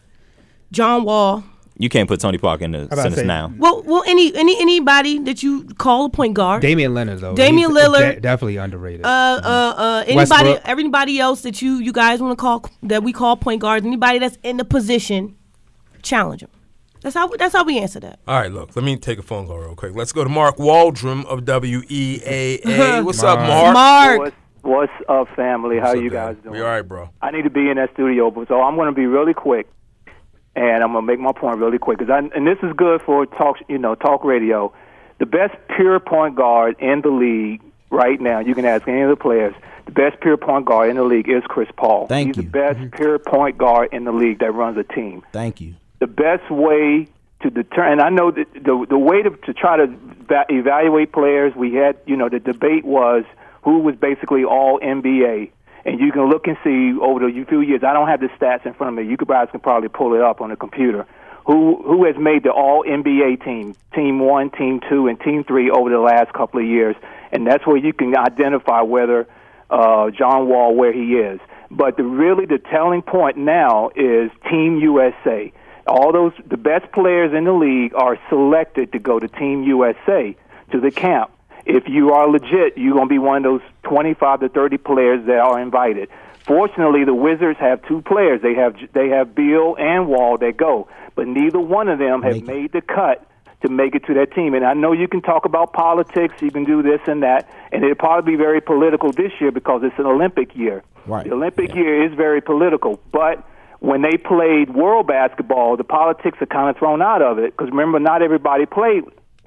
John Wall. You can't put Tony Parker in the about to sentence say- now. Well, well, any any anybody that you call a point guard. Damian Leonard though. Damian he's Lillard. de- definitely underrated. Uh, uh, uh, anybody, Westbrook. everybody else that you you guys want to call that we call point guards. Anybody that's in the position, challenge them. That's how that's how we answer that. All right, look, let me take a phone call real quick. Let's go to Mark Waldrum of W E A A. What's up, Mark? Mark, What's, what's up, family? How What's up, you man? guys doing? We all right, bro. I need to be in that studio, but so I'm going to be really quick, and I'm going to make my point really quick. Cause I, and this is good for talk, you know, talk radio. The best pure point guard in the league right now, you can ask any of the players, the best pure point guard in the league is Chris Paul. Thank He's you. the best pure point guard in the league that runs a team. Thank you. The best way to determine, and I know that the the way to, to try to va- evaluate players, we had, you know, the debate was who was basically all N B A. And you can look and see over the few years, I don't have the stats in front of me. You guys can probably pull it up on the computer. Who who has made the all N B A team, team one, team two, and team three over the last couple of years. And that's where you can identify whether uh, John Wall, where he is. But the really the telling point now is Team U S A. All those the best players in the league are selected to go to Team U S A to the camp. If you are legit, you're going to be one of those twenty-five to thirty players that are invited. Fortunately, the Wizards have two players. They have they have Beal and Wall that go, but neither one of them have Make it. made the cut to make it to that team. And I know you can talk about politics, you can do this and that, and it'll probably be very political this year because it's an Olympic year. Right. The Olympic Yeah. year is very political, but when they played world basketball, the politics are kind of thrown out of it because remember, not everybody played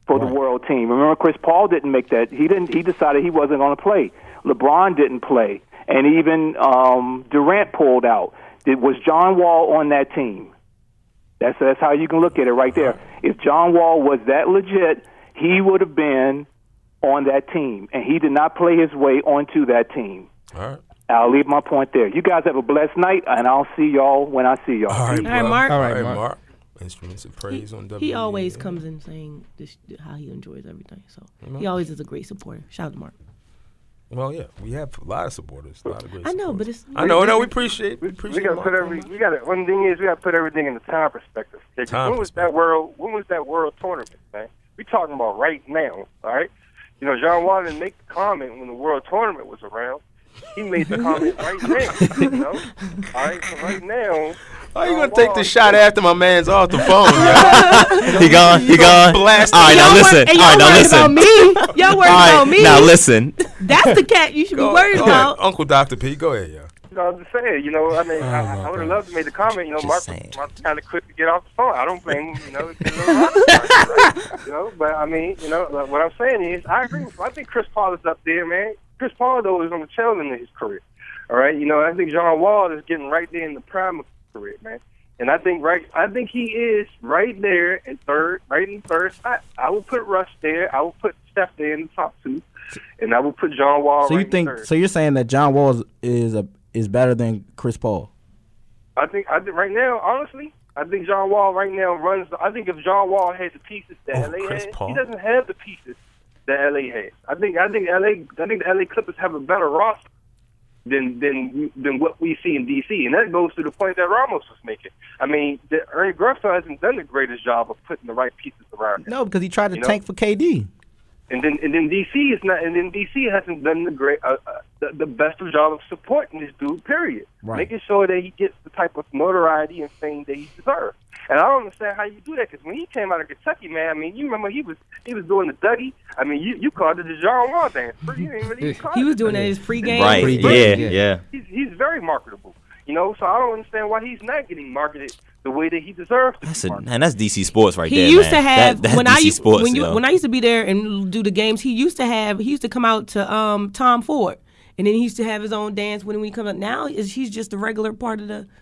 for Right. the world team. Remember, Chris Paul didn't make that. He didn't. He decided he wasn't going to play. LeBron didn't play, and even um, Durant pulled out. It was John Wall on that team. That's that's how you can look at it right there. If John Wall was that legit, he would have been on that team, and he did not play his way onto that team. All right. I'll leave my point there. You guys have a blessed night, and I'll see y'all when I see y'all. All right, All right, bro. Mark. All right, All right, Mark. Mark. Instruments of praise on W. He always comes in saying this, how he enjoys everything. So he always is a great supporter. Shout out to Mark. Well, yeah, we have a lot of supporters, a lot of great. I know, but supporters. it's I know, no, we appreciate, we We appreciate. gotta Mark put so every. much. We gotta. One thing is, we gotta put everything in the time perspective. Okay, 'cause Time when was that world? When was that world tournament, man? We talking about right now, all right? You know, John Wall didn't make the comment when the world tournament was around. He made the comment right now. You know, all right. So right now, How you gonna John take Wall- the shot after my man's off the phone, yo? He gone. He gone. All blast right, him. now Y'all wor- listen. and All y'all right, now worried listen. about me. Y'all worried All right, about me. now listen. That's the cat you should be Go- worried go ahead, about. Uncle Doctor P. Go ahead, yo. You know, I'm just saying. You know, I mean, I, I would have loved to make the comment. You know, Just Mark, saying. Mark's kind of quick to get off the phone. I don't blame him. You know, it's a little rough, right? You know, but I mean, you know, like, what I'm saying is, I agree. With, I think Chris Paul is up there, man. Chris Paul though is on the tail end of his career. All right, you know, I think John Wall is getting right there in the prime of his career, man. And I think right, I think he is right there in third, right in third spot. I will put Russ there. I will put Steph there in the top two, and I will put John Wall. So right you think? In third. So you're saying that John Wall is, is a is better than Chris Paul? I think I think right now, honestly, I think John Wall right now runs. The, I think if John Wall had the pieces that Oh, L A Chris has, Paul? he doesn't have the pieces that L A has. I think I think L A. I think the L A Clippers have a better roster than than than what we see in D C, and that goes to the point that Ramos was making. I mean, the, Ernie Grunfeld hasn't done the greatest job of putting the right pieces around him. No, because he tried to You know? tank for K D. And then and then D C is not, and then D C hasn't done the great, uh, uh, the, the best of job of supporting this dude. Period. Right. Making sure that he gets the type of notoriety and fame that he deserves. And I don't understand how you do that, because when he came out of Kentucky, man, I mean, you remember he was he was doing the Dougie. I mean, you you called it the John Wall dance. You didn't really call He it was the doing that Dougie. in his pregame. Right. Pretty Yeah. good, yeah. Yeah. He's he's very marketable. You know, so I don't understand why he's not getting marketed the way that he deserves to That's be a, marketed. and that's D C sports right He there. used man. to have That- that's when D C I used sports, when you yo. when I used to be there and do the games. He used to have he used to come out to um Tom Ford, and then he used to have his own dance when when he comes out. Now is he's just a regular part of the.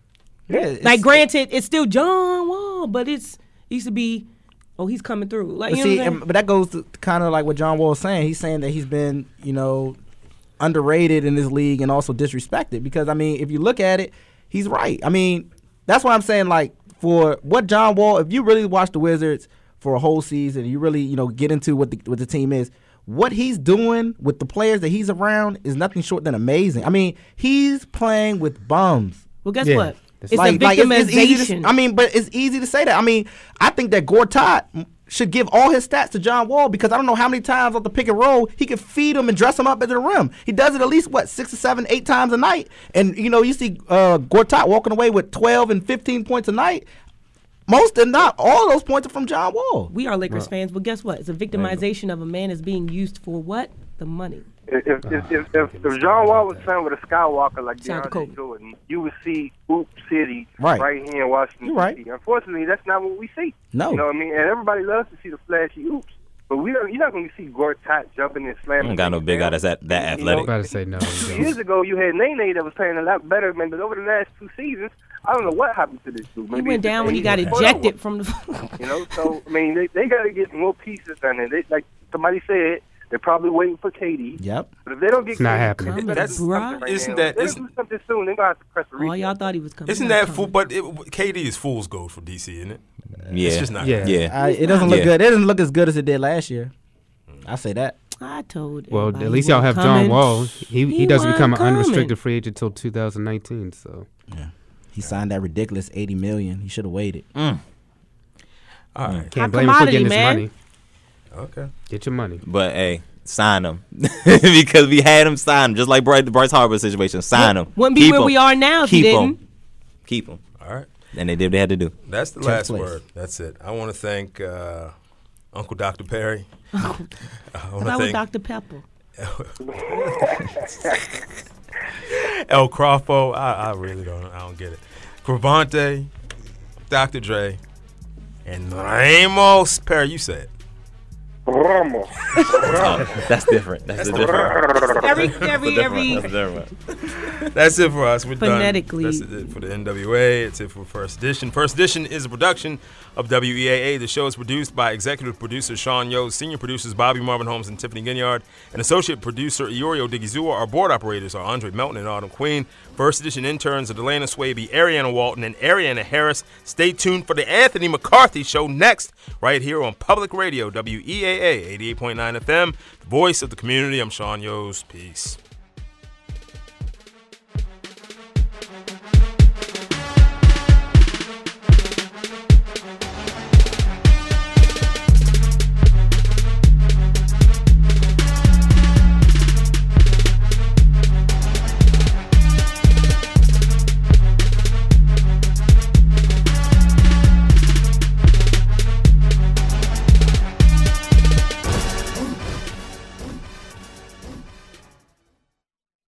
Yeah, Like, granted, it's still John Wall, but it's it used to be. Oh, he's coming through. Like, But you see, know what I'm and, but that goes to kind of like what John Wall is saying. He's saying that he's been, you know, underrated in this league and also disrespected. Because I mean, if you look at it, he's right. I mean, that's why I'm saying, like, for what John Wall, if you really watch the Wizards for a whole season, you really, you know, get into what the what the team is. What he's doing with the players that he's around is nothing short than amazing. I mean, he's playing with bums. Well, guess Yeah. what? It's It's like, a like, victimization. it's, it's easy to, I mean, but it's easy to say that. I mean, I think that Gortat should give all his stats to John Wall, because I don't know how many times on the pick and roll he can feed him and dress him up at the rim. He does it at least, what, six or seven, eight times a night. And, you know, you see uh, Gortat walking away with twelve and fifteen points a night. Most and not all of those points are from John Wall. We are Lakers fans, but guess what? It's a victimization of a man is being used for what? The money. If if, if, if, if if John Wall was signed with a Skywalker like Shout out to Kobe. DeAndre Jordan, you would see Oop City Right. right here in Washington, You're right. D C. Unfortunately, that's not what we see. No. You know what I mean? And everybody loves to see the flashy oops. But we don't, you're not going to see Gortat jumping and I slamming. don't got no big guy that's that, that You know, athletic. About to say no. you Two don't. years ago, you had Nene that was playing a lot better, man. But over the last two seasons, I don't know what happened to this dude. He Maybe went it's down when he age got or whatever. ejected from the. You know, so I mean, they, they got to get more pieces done. And they, like somebody said, they're probably waiting for K D. Yep. But if they don't get It's not K D, happening. they better That's- do something right isn't now. that- They isn't- do something soon. They're gonna have to press the Oh, reset. y'all thought he was coming. Isn't He's that not fool? coming. But it, K D is fool's gold for D C, isn't it? Yeah. It's just not. Yeah. Yeah. I, it doesn't look Yeah. good. It doesn't look as good as it did last year. I say that. I told. Well, everybody at least he y'all wasn't have John coming. Wall. He he, He doesn't become an wasn't coming. unrestricted free agent until two thousand nineteen. So He signed that ridiculous eighty million. He should have waited. All right. can't Hot blame him for commodity, getting his man. money. Okay. Get your money. But hey, sign him because we had him sign him, just like Bryce, the Bryce Harper situation. Sign him. Wouldn't be Keep where him. we are now if he Keep didn't. him. Keep him. All right. And they did what they had to do. That's the Tenth last place. word. That's it. I want to thank uh, Uncle Doctor Perry. I want That to was thank Doctor Pepper. El Crawford. I, I really don't. I don't get it. Cravante, Doctor Dre, and Ramos Perry. You said Ramos. Oh, that's different. That's, That's a different. Every every That's every. different. That's different. That's it for us. We're Phonetically. done. That's it for the N W A. It's it for First Edition. First Edition is a production of W E A A. The show is produced by executive producer Sean Yo, senior producers Bobby Marvin Holmes and Tiffany Ginyard, and associate producer Iorio Digizua. Our board operators are Andre Melton and Autumn Queen. First Edition interns are Delana Swaby, Ariana Walton, and Ariana Harris. Stay tuned for the Anthony McCarthy Show next, right here on Public Radio, W E A A eighty-eight point nine F M, the voice of the community. I'm Sean Yos. Peace.